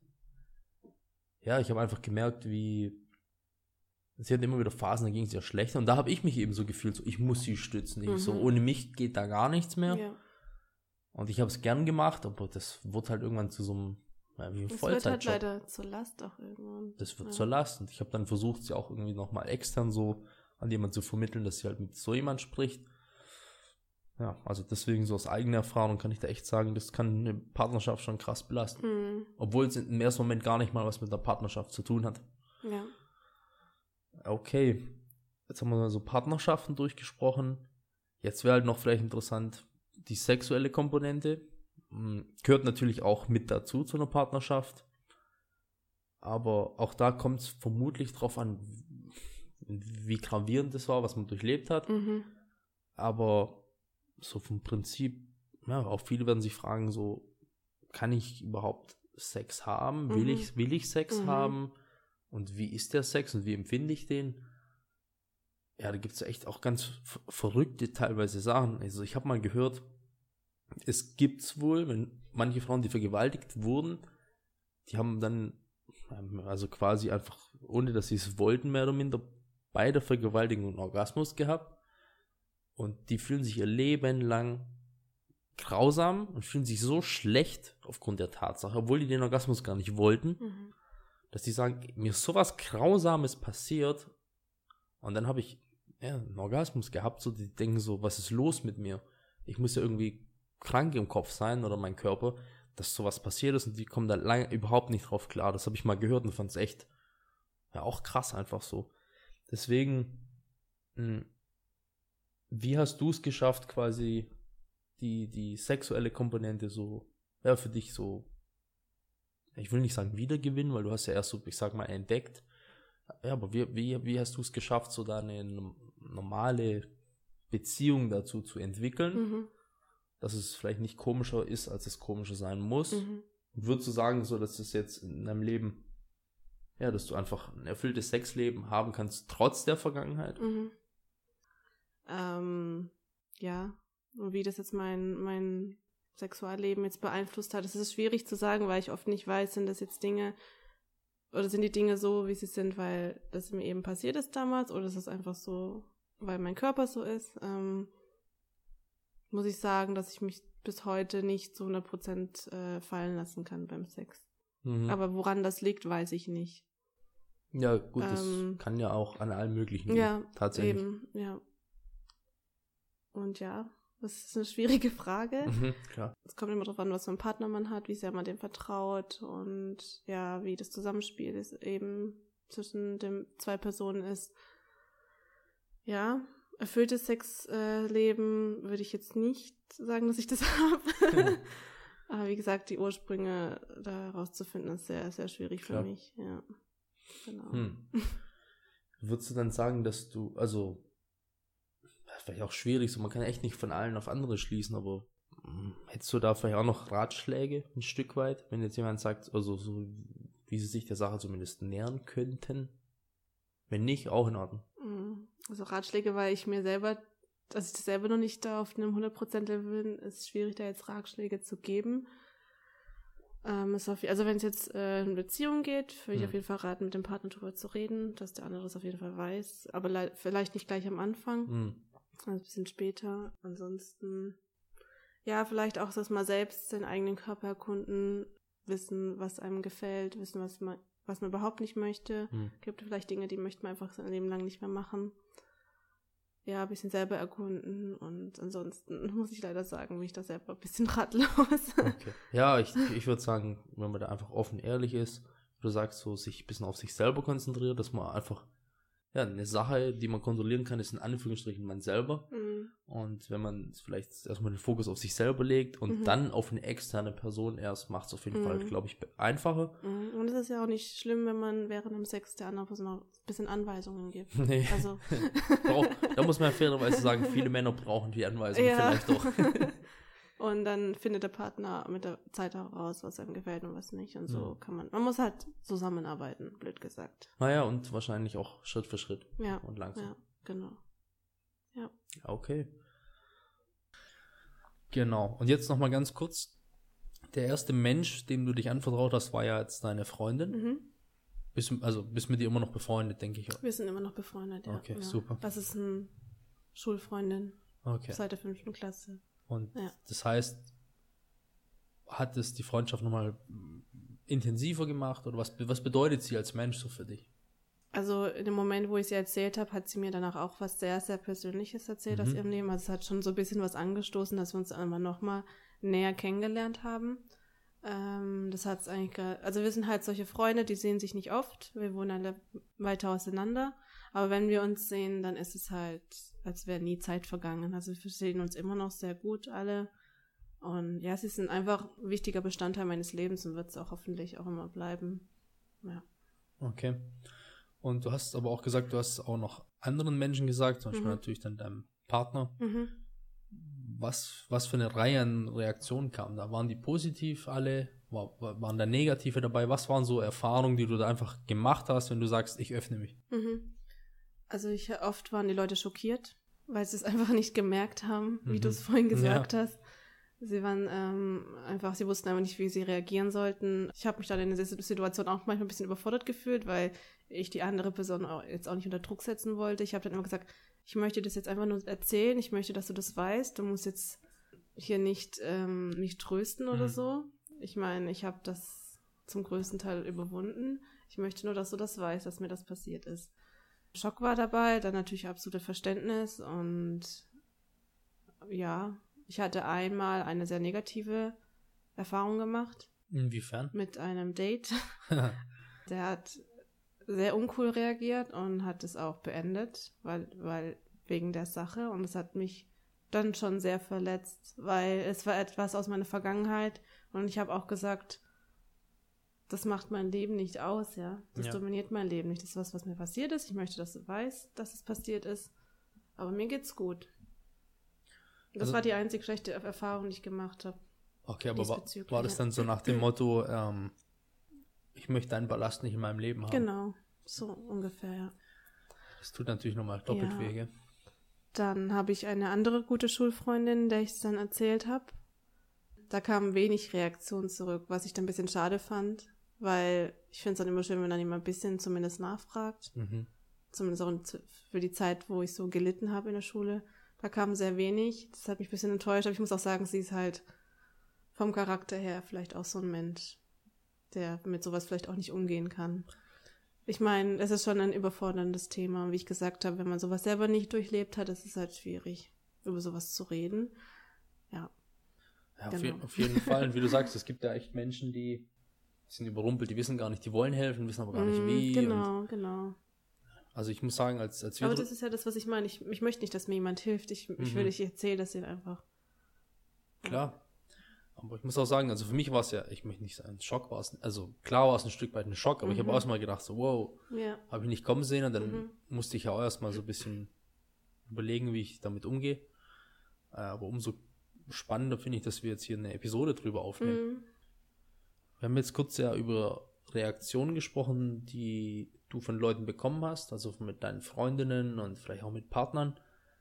Speaker 2: ja, ich habe einfach gemerkt, wie sie hat immer wieder Phasen, da ging es ihr schlechter und da habe ich mich eben so gefühlt, so ich muss sie stützen. Ich
Speaker 1: Mhm.
Speaker 2: so, ohne mich geht da gar nichts mehr.
Speaker 1: Ja.
Speaker 2: Und ich habe es gern gemacht, aber das wurde halt irgendwann zu so einem, ja, wie ein
Speaker 1: Es wird halt
Speaker 2: Vollzeitjob.
Speaker 1: leider zur Last auch irgendwann.
Speaker 2: Das wird
Speaker 1: ja.
Speaker 2: zur Last. Und ich habe dann versucht, sie auch irgendwie nochmal extern so an jemanden zu vermitteln, dass sie halt mit so jemand spricht. Ja, also deswegen so aus eigener Erfahrung kann ich da echt sagen, das kann eine Partnerschaft schon krass belasten.
Speaker 1: Mhm.
Speaker 2: Obwohl es im ersten Moment gar nicht mal was mit der Partnerschaft zu tun hat.
Speaker 1: Ja.
Speaker 2: Okay, jetzt haben wir mal so Partnerschaften durchgesprochen. Jetzt wäre halt noch vielleicht interessant, die sexuelle Komponente. Hm, gehört natürlich auch mit dazu zu einer Partnerschaft. Aber auch da kommt es vermutlich drauf an, wie gravierend das war, was man durchlebt hat.
Speaker 1: Mhm.
Speaker 2: Aber so vom Prinzip, ja, auch viele werden sich fragen, so, kann ich überhaupt Sex haben? Will
Speaker 1: Mhm.
Speaker 2: ich, will ich Sex
Speaker 1: Mhm.
Speaker 2: haben? Und wie ist der Sex und wie empfinde ich den? Ja, da gibt es echt auch ganz f- verrückte teilweise Sachen. Also ich habe mal gehört, es gibt's wohl, wenn manche Frauen, die vergewaltigt wurden, die haben dann, also quasi einfach, ohne dass sie es wollten, mehr oder minder, bei der Vergewaltigung einen Orgasmus gehabt. Und die fühlen sich ihr Leben lang grausam und fühlen sich so schlecht aufgrund der Tatsache, obwohl die den Orgasmus gar nicht wollten, mhm. dass die sagen, mir ist sowas Grausames passiert und dann habe ich ja, einen Orgasmus gehabt, so die denken so, was ist los mit mir? Ich muss ja irgendwie krank im Kopf sein oder mein Körper, dass sowas passiert ist und die kommen da lange überhaupt nicht drauf klar. Das habe ich mal gehört und fand es echt ja auch krass einfach so. Deswegen, mh, wie hast du es geschafft, quasi die, die sexuelle Komponente so, ja, für dich so, ich will nicht sagen wiedergewinnen, weil du hast ja erst so, ich sag mal, entdeckt. Ja, aber wie, wie, wie hast du es geschafft, so da eine normale Beziehung dazu zu entwickeln, mhm. dass es vielleicht nicht komischer ist, als es komischer sein muss? Mhm. Und würdest du sagen, so, dass das jetzt in deinem Leben, ja, dass du einfach ein erfülltes Sexleben haben kannst, trotz der Vergangenheit?
Speaker 1: Mhm. Ähm, ja, und wie das jetzt mein, mein Sexualleben jetzt beeinflusst hat, das ist schwierig zu sagen, weil ich oft nicht weiß, sind das jetzt Dinge, oder sind die Dinge so, wie sie sind, weil das mir eben passiert ist damals, oder ist es einfach so, weil mein Körper so ist, ähm, muss ich sagen, dass ich mich bis heute nicht zu hundert Prozent äh, fallen lassen kann beim Sex. Mhm. Aber woran das liegt, weiß ich nicht.
Speaker 2: Ja, gut, das ähm, kann ja auch an allem Möglichen liegen.
Speaker 1: Ja,
Speaker 2: tatsächlich.
Speaker 1: Eben, ja. Und ja, das ist eine schwierige Frage.
Speaker 2: Mhm, klar.
Speaker 1: Es kommt immer darauf an, was für einen Partner man hat, wie sehr man dem vertraut und ja, wie das Zusammenspiel ist eben zwischen den zwei Personen ist. Ja, erfülltes Sexleben äh, würde ich jetzt nicht sagen, dass ich das habe. Mhm. Aber wie gesagt, die Ursprünge da rauszufinden, ist sehr, sehr schwierig klar. Für mich. Ja, genau.
Speaker 2: Hm. Würdest du dann sagen, dass du, also vielleicht auch schwierig, so man kann echt nicht von allen auf andere schließen, aber mh, hättest du da vielleicht auch noch Ratschläge ein Stück weit, wenn jetzt jemand sagt, also so, wie sie sich der Sache zumindest nähern könnten? Wenn nicht, auch in Ordnung.
Speaker 1: Also Ratschläge, weil ich mir selber, dass ich das selber noch nicht da auf einem hundert Prozent Level bin, ist schwierig, da jetzt Ratschläge zu geben. Ähm, ist auf, also wenn es jetzt äh, in Beziehung geht, würde ich hm. auf jeden Fall raten, mit dem Partner drüber zu reden, dass der andere das auf jeden Fall weiß, aber le- vielleicht nicht gleich am Anfang. Hm. Also ein bisschen später. Ansonsten, ja, vielleicht auch das mal selbst den eigenen Körper erkunden, wissen, was einem gefällt, wissen, was man, was man überhaupt nicht möchte. Hm. Gibt vielleicht Dinge, die möchte man einfach sein Leben lang nicht mehr machen. Ja, ein bisschen selber erkunden und ansonsten muss ich leider sagen, bin ich da selber ein bisschen ratlos.
Speaker 2: Okay. Ja, ich, ich würde sagen, wenn man da einfach offen ehrlich ist, du sagst so, sich ein bisschen auf sich selber konzentriert, dass man einfach ja, eine Sache, die man kontrollieren kann, ist in Anführungsstrichen man selber. Mhm. Und wenn man vielleicht erstmal den Fokus auf sich selber legt und mhm. dann auf eine externe Person erst, macht es auf jeden mhm. Fall, glaube ich, einfacher.
Speaker 1: Mhm. Und es ist ja auch nicht schlimm, wenn man während dem Sex der anderen Person noch ein bisschen Anweisungen gibt.
Speaker 2: Nee.
Speaker 1: Also.
Speaker 2: Brauch, da muss man ja fairerweise sagen, viele Männer brauchen die Anweisungen ja. vielleicht auch.
Speaker 1: Und dann findet der Partner mit der Zeit heraus, was einem gefällt und was nicht. Und so mhm. kann man, man muss halt zusammenarbeiten, blöd gesagt.
Speaker 2: Naja, und wahrscheinlich auch Schritt für Schritt.
Speaker 1: Ja.
Speaker 2: Und langsam.
Speaker 1: Ja, genau. Ja.
Speaker 2: Okay. Genau. Und jetzt nochmal ganz kurz. Der erste Mensch, dem du dich anvertraut hast, war ja jetzt deine Freundin. Mhm. Bist, also bist mit ihr immer noch befreundet, denke ich.
Speaker 1: Wir sind immer noch befreundet, ja.
Speaker 2: Okay,
Speaker 1: ja.
Speaker 2: super.
Speaker 1: Das ist eine Schulfreundin.
Speaker 2: Okay.
Speaker 1: Seit der fünften Klasse.
Speaker 2: Und
Speaker 1: ja.
Speaker 2: das heißt, hat es die Freundschaft nochmal intensiver gemacht? Oder was, was bedeutet sie als Mensch so für dich?
Speaker 1: Also in dem Moment, wo ich sie erzählt habe, hat sie mir danach auch was sehr, sehr Persönliches erzählt mhm. aus ihrem Leben. Also es hat schon so ein bisschen was angestoßen, dass wir uns einmal nochmal näher kennengelernt haben. Ähm, das hat es eigentlich, ge- also wir sind halt solche Freunde, die sehen sich nicht oft. Wir wohnen alle weiter auseinander. Aber wenn wir uns sehen, dann ist es halt, als wäre nie Zeit vergangen. Also wir verstehen uns immer noch sehr gut alle. Und ja, sie sind einfach ein wichtiger Bestandteil meines Lebens und wird es auch hoffentlich auch immer bleiben. Ja.
Speaker 2: Okay. Und du hast aber auch gesagt, du hast auch noch anderen Menschen gesagt, zum Beispiel
Speaker 1: Mhm.
Speaker 2: natürlich dann deinem Partner.
Speaker 1: Mhm.
Speaker 2: Was, was für eine Reihe an Reaktionen kam da? Waren die positiv alle? War, waren da negative dabei? Was waren so Erfahrungen, die du da einfach gemacht hast, wenn du sagst, ich öffne mich?
Speaker 1: Mhm. Also ich, oft waren die Leute schockiert, weil sie es einfach nicht gemerkt haben, wie
Speaker 2: Mhm.
Speaker 1: du es vorhin gesagt
Speaker 2: Ja.
Speaker 1: hast. Sie waren ähm, einfach, sie wussten einfach nicht, wie sie reagieren sollten. Ich habe mich dann in dieser Situation auch manchmal ein bisschen überfordert gefühlt, weil ich die andere Person auch jetzt auch nicht unter Druck setzen wollte. Ich habe dann immer gesagt, ich möchte das jetzt einfach nur erzählen, ich möchte, dass du das weißt. Du musst jetzt hier nicht ähm, mich trösten oder
Speaker 2: Mhm.
Speaker 1: so. Ich meine, ich habe das zum größten Teil überwunden. Ich möchte nur, dass du das weißt, dass mir das passiert ist. Schock war dabei, dann natürlich absolutes Verständnis und ja, ich hatte einmal eine sehr negative Erfahrung gemacht
Speaker 2: Inwiefern?
Speaker 1: mit einem Date. Der hat sehr uncool reagiert und hat es auch beendet, weil, weil wegen der Sache. Und es hat mich dann schon sehr verletzt, weil es war etwas aus meiner Vergangenheit und ich habe auch gesagt, das macht mein Leben nicht aus, ja. Das
Speaker 2: Ja.
Speaker 1: dominiert mein Leben nicht. Das ist was, was mir passiert ist. Ich möchte, dass du weißt, dass es passiert ist. Aber mir geht's gut. Das
Speaker 2: Also-
Speaker 1: war die einzig schlechte Erfahrung, die ich gemacht habe.
Speaker 2: Okay, aber war,
Speaker 1: Diesbezüglich,
Speaker 2: war das
Speaker 1: ja.
Speaker 2: dann so nach dem Motto, ähm, ich möchte deinen Ballast nicht in meinem Leben haben?
Speaker 1: Genau, so ungefähr, ja.
Speaker 2: Das tut natürlich nochmal doppelt
Speaker 1: Ja.
Speaker 2: weh, gell?
Speaker 1: Dann habe ich eine andere gute Schulfreundin, der ich es dann erzählt habe. Da kam wenig Reaktion zurück, was ich dann ein bisschen schade fand, weil ich finde es dann immer schön, wenn dann jemand ein bisschen zumindest nachfragt.
Speaker 2: Mhm.
Speaker 1: Zumindest auch in- für die Zeit, wo ich so gelitten habe in der Schule. Da kam sehr wenig. Das hat mich ein bisschen enttäuscht, aber ich muss auch sagen, sie ist halt vom Charakter her vielleicht auch so ein Mensch, der mit sowas vielleicht auch nicht umgehen kann. Ich meine, es ist schon ein überforderndes Thema. Und wie ich gesagt habe, wenn man sowas selber nicht durchlebt hat, ist es halt schwierig, über sowas zu reden. Ja.
Speaker 2: Ja, auf,
Speaker 1: Genau.
Speaker 2: je, auf jeden Fall. Und wie du sagst, es gibt ja echt Menschen, die sind überrumpelt, die wissen gar nicht, die wollen helfen, wissen aber gar nicht
Speaker 1: Mm,
Speaker 2: wie.
Speaker 1: Genau,
Speaker 2: Und
Speaker 1: genau.
Speaker 2: also ich muss sagen, als, als wir
Speaker 1: Aber
Speaker 2: dr-
Speaker 1: das ist ja das, was ich meine. Ich, ich möchte nicht, dass mir jemand hilft. Ich, ich will,
Speaker 2: Mhm.
Speaker 1: ich erzähle das ihnen einfach.
Speaker 2: Klar. Aber ich muss auch sagen, also für mich war es ja, ich möchte nicht sagen, Schock war es, also klar war es ein Stück weit ein Schock, aber ich habe
Speaker 1: Mhm.
Speaker 2: auch erstmal gedacht, so wow,
Speaker 1: Ja.
Speaker 2: habe ich nicht kommen sehen und dann
Speaker 1: Mhm.
Speaker 2: musste ich ja auch erstmal so ein bisschen überlegen, wie ich damit umgehe. Äh, Aber umso spannender finde ich, dass wir jetzt hier eine Episode drüber aufnehmen.
Speaker 1: Mhm.
Speaker 2: Wir haben jetzt kurz ja über Reaktionen gesprochen, die du von Leuten bekommen hast, also mit deinen Freundinnen und vielleicht auch mit Partnern.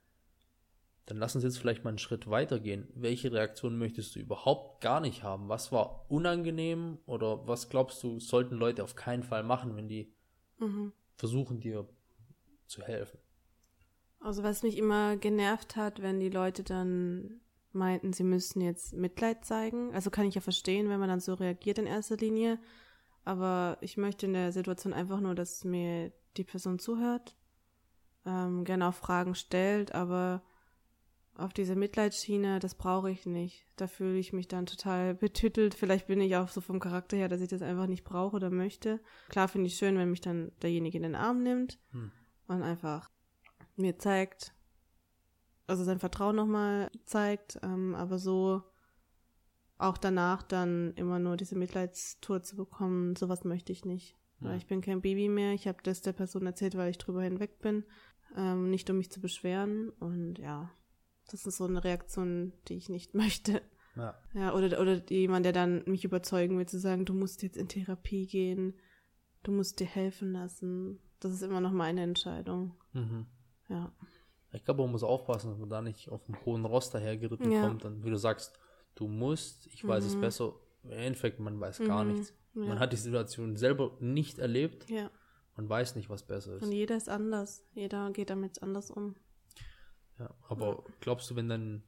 Speaker 2: Dann lass uns jetzt vielleicht mal einen Schritt weitergehen. Welche Reaktionen möchtest du überhaupt gar nicht haben? Was war unangenehm oder was glaubst du, sollten Leute auf keinen Fall machen, wenn die
Speaker 1: Mhm.
Speaker 2: versuchen, dir zu helfen?
Speaker 1: Also was mich immer genervt hat, wenn die Leute dann meinten, sie müssten jetzt Mitleid zeigen. Also kann ich ja verstehen, wenn man dann so reagiert in erster Linie. Aber ich möchte in der Situation einfach nur, dass mir die Person zuhört, ähm, gerne auch Fragen stellt, aber auf diese Mitleidsschiene, das brauche ich nicht. Da fühle ich mich dann total betüttelt. Vielleicht bin ich auch so vom Charakter her, dass ich das einfach nicht brauche oder möchte. Klar finde ich schön, wenn mich dann derjenige in den Arm nimmt
Speaker 2: Hm.
Speaker 1: und einfach mir zeigt, also sein Vertrauen nochmal zeigt, ähm, aber so auch danach dann immer nur diese Mitleidstour zu bekommen, sowas möchte ich nicht. Weil
Speaker 2: Hm.
Speaker 1: ich bin kein Baby mehr, ich habe das der Person erzählt, weil ich drüber hinweg bin, ähm, nicht um mich zu beschweren und ja, das ist so eine Reaktion, die ich nicht möchte.
Speaker 2: Ja.
Speaker 1: Ja, oder, oder jemand, der dann mich überzeugen will, zu sagen, du musst jetzt in Therapie gehen, du musst dir helfen lassen. Das ist immer noch meine Entscheidung.
Speaker 2: Mhm.
Speaker 1: Ja.
Speaker 2: Ich glaube, man muss aufpassen, dass man da nicht auf dem hohen Ross dahergeritten
Speaker 1: Ja.
Speaker 2: kommt. Und wie du sagst, du musst, ich weiß es
Speaker 1: Mhm.
Speaker 2: besser. Im Endeffekt, man weiß gar
Speaker 1: Mhm.
Speaker 2: nichts.
Speaker 1: Ja.
Speaker 2: Man hat die Situation selber nicht erlebt.
Speaker 1: Ja.
Speaker 2: Man weiß nicht, was besser ist.
Speaker 1: Und jeder ist anders. Jeder geht damit anders um.
Speaker 2: Ja, aber glaubst du, wenn dann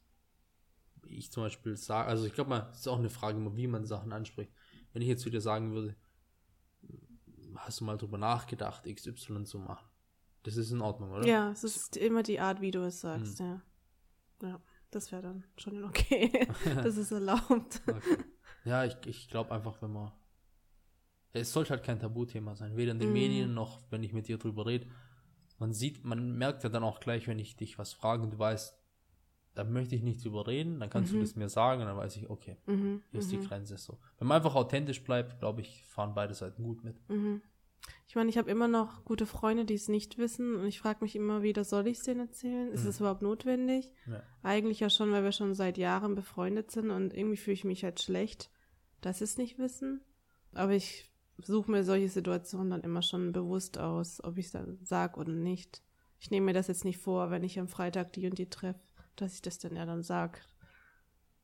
Speaker 2: ich zum Beispiel sage, also ich glaube mal, es ist auch eine Frage, wie man Sachen anspricht. Wenn ich jetzt zu dir sagen würde, hast du mal drüber nachgedacht, X Y zu machen? Das ist in Ordnung, oder?
Speaker 1: Ja, es ist immer die Art, wie du es sagst,
Speaker 2: Hm.
Speaker 1: ja. Ja, das wäre dann schon okay. Das ist erlaubt.
Speaker 2: Okay. Ja, ich, ich glaube einfach, wenn man. Es sollte halt kein Tabuthema sein, weder in den
Speaker 1: Mhm.
Speaker 2: Medien noch, wenn ich mit dir drüber rede. Man sieht, man merkt ja dann auch gleich, wenn ich dich was frage und du weißt, da möchte ich nicht drüber reden, dann kannst
Speaker 1: Mhm.
Speaker 2: du das mir sagen und dann weiß ich, okay,
Speaker 1: Mhm.
Speaker 2: hier ist
Speaker 1: Mhm.
Speaker 2: die Grenze so. Wenn man einfach authentisch bleibt, glaube ich, fahren beide Seiten gut mit.
Speaker 1: Mhm. Ich meine, ich habe immer noch gute Freunde, die es nicht wissen und ich frage mich immer wieder, soll ich es denen erzählen? Ist
Speaker 2: Mhm.
Speaker 1: es überhaupt notwendig?
Speaker 2: Ja.
Speaker 1: Eigentlich ja schon, weil wir schon seit Jahren befreundet sind und irgendwie fühle ich mich halt schlecht, dass sie es nicht wissen. Aber ich suche mir solche Situationen dann immer schon bewusst aus, ob ich es dann sage oder nicht. Ich nehme mir das jetzt nicht vor, wenn ich am Freitag die und die treffe, dass ich das dann ja dann sage.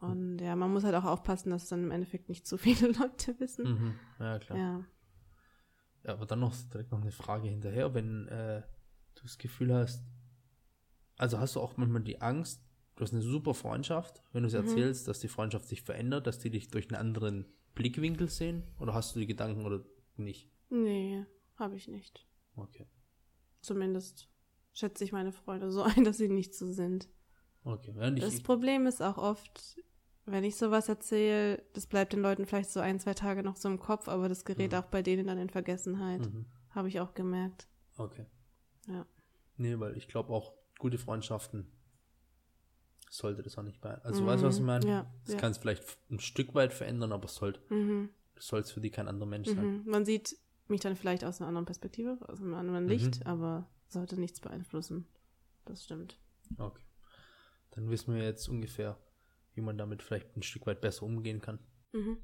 Speaker 1: Und ja, man muss halt auch aufpassen, dass dann im Endeffekt nicht zu viele Leute wissen.
Speaker 2: Mhm. Ja, klar.
Speaker 1: Ja.
Speaker 2: Ja, aber dann noch direkt noch eine Frage hinterher, wenn äh, du das Gefühl hast, also hast du auch manchmal die Angst, du hast eine super Freundschaft, wenn du es
Speaker 1: Mhm.
Speaker 2: erzählst, dass die Freundschaft sich verändert, dass die dich durch einen anderen Blickwinkel sehen? Oder hast du die Gedanken oder nicht?
Speaker 1: Nee, habe ich nicht.
Speaker 2: Okay.
Speaker 1: Zumindest schätze ich meine Freunde so ein, dass sie nicht so sind.
Speaker 2: Okay. Ja,
Speaker 1: Das
Speaker 2: nicht,
Speaker 1: Problem ist auch oft, wenn ich sowas erzähle, das bleibt den Leuten vielleicht so ein, zwei Tage noch so im Kopf, aber das gerät
Speaker 2: Mhm.
Speaker 1: auch bei denen dann in Vergessenheit.
Speaker 2: mhm.
Speaker 1: Habe ich auch gemerkt.
Speaker 2: Okay.
Speaker 1: Ja.
Speaker 2: Nee, weil ich glaube auch, gute Freundschaften sollte das auch nicht bei. Also
Speaker 1: Mhm.
Speaker 2: weißt du, was ich meine?
Speaker 1: Ja,
Speaker 2: Das
Speaker 1: ja.
Speaker 2: kann es vielleicht ein Stück weit verändern, aber es sollte
Speaker 1: Mhm.
Speaker 2: soll es für die kein anderer Mensch sein.
Speaker 1: Mhm. Man sieht mich dann vielleicht aus einer anderen Perspektive, aus einem anderen
Speaker 2: Mhm.
Speaker 1: Licht, aber sollte nichts beeinflussen. Das stimmt.
Speaker 2: Okay. Dann wissen wir jetzt ungefähr, wie man damit vielleicht ein Stück weit besser umgehen kann.
Speaker 1: Mhm.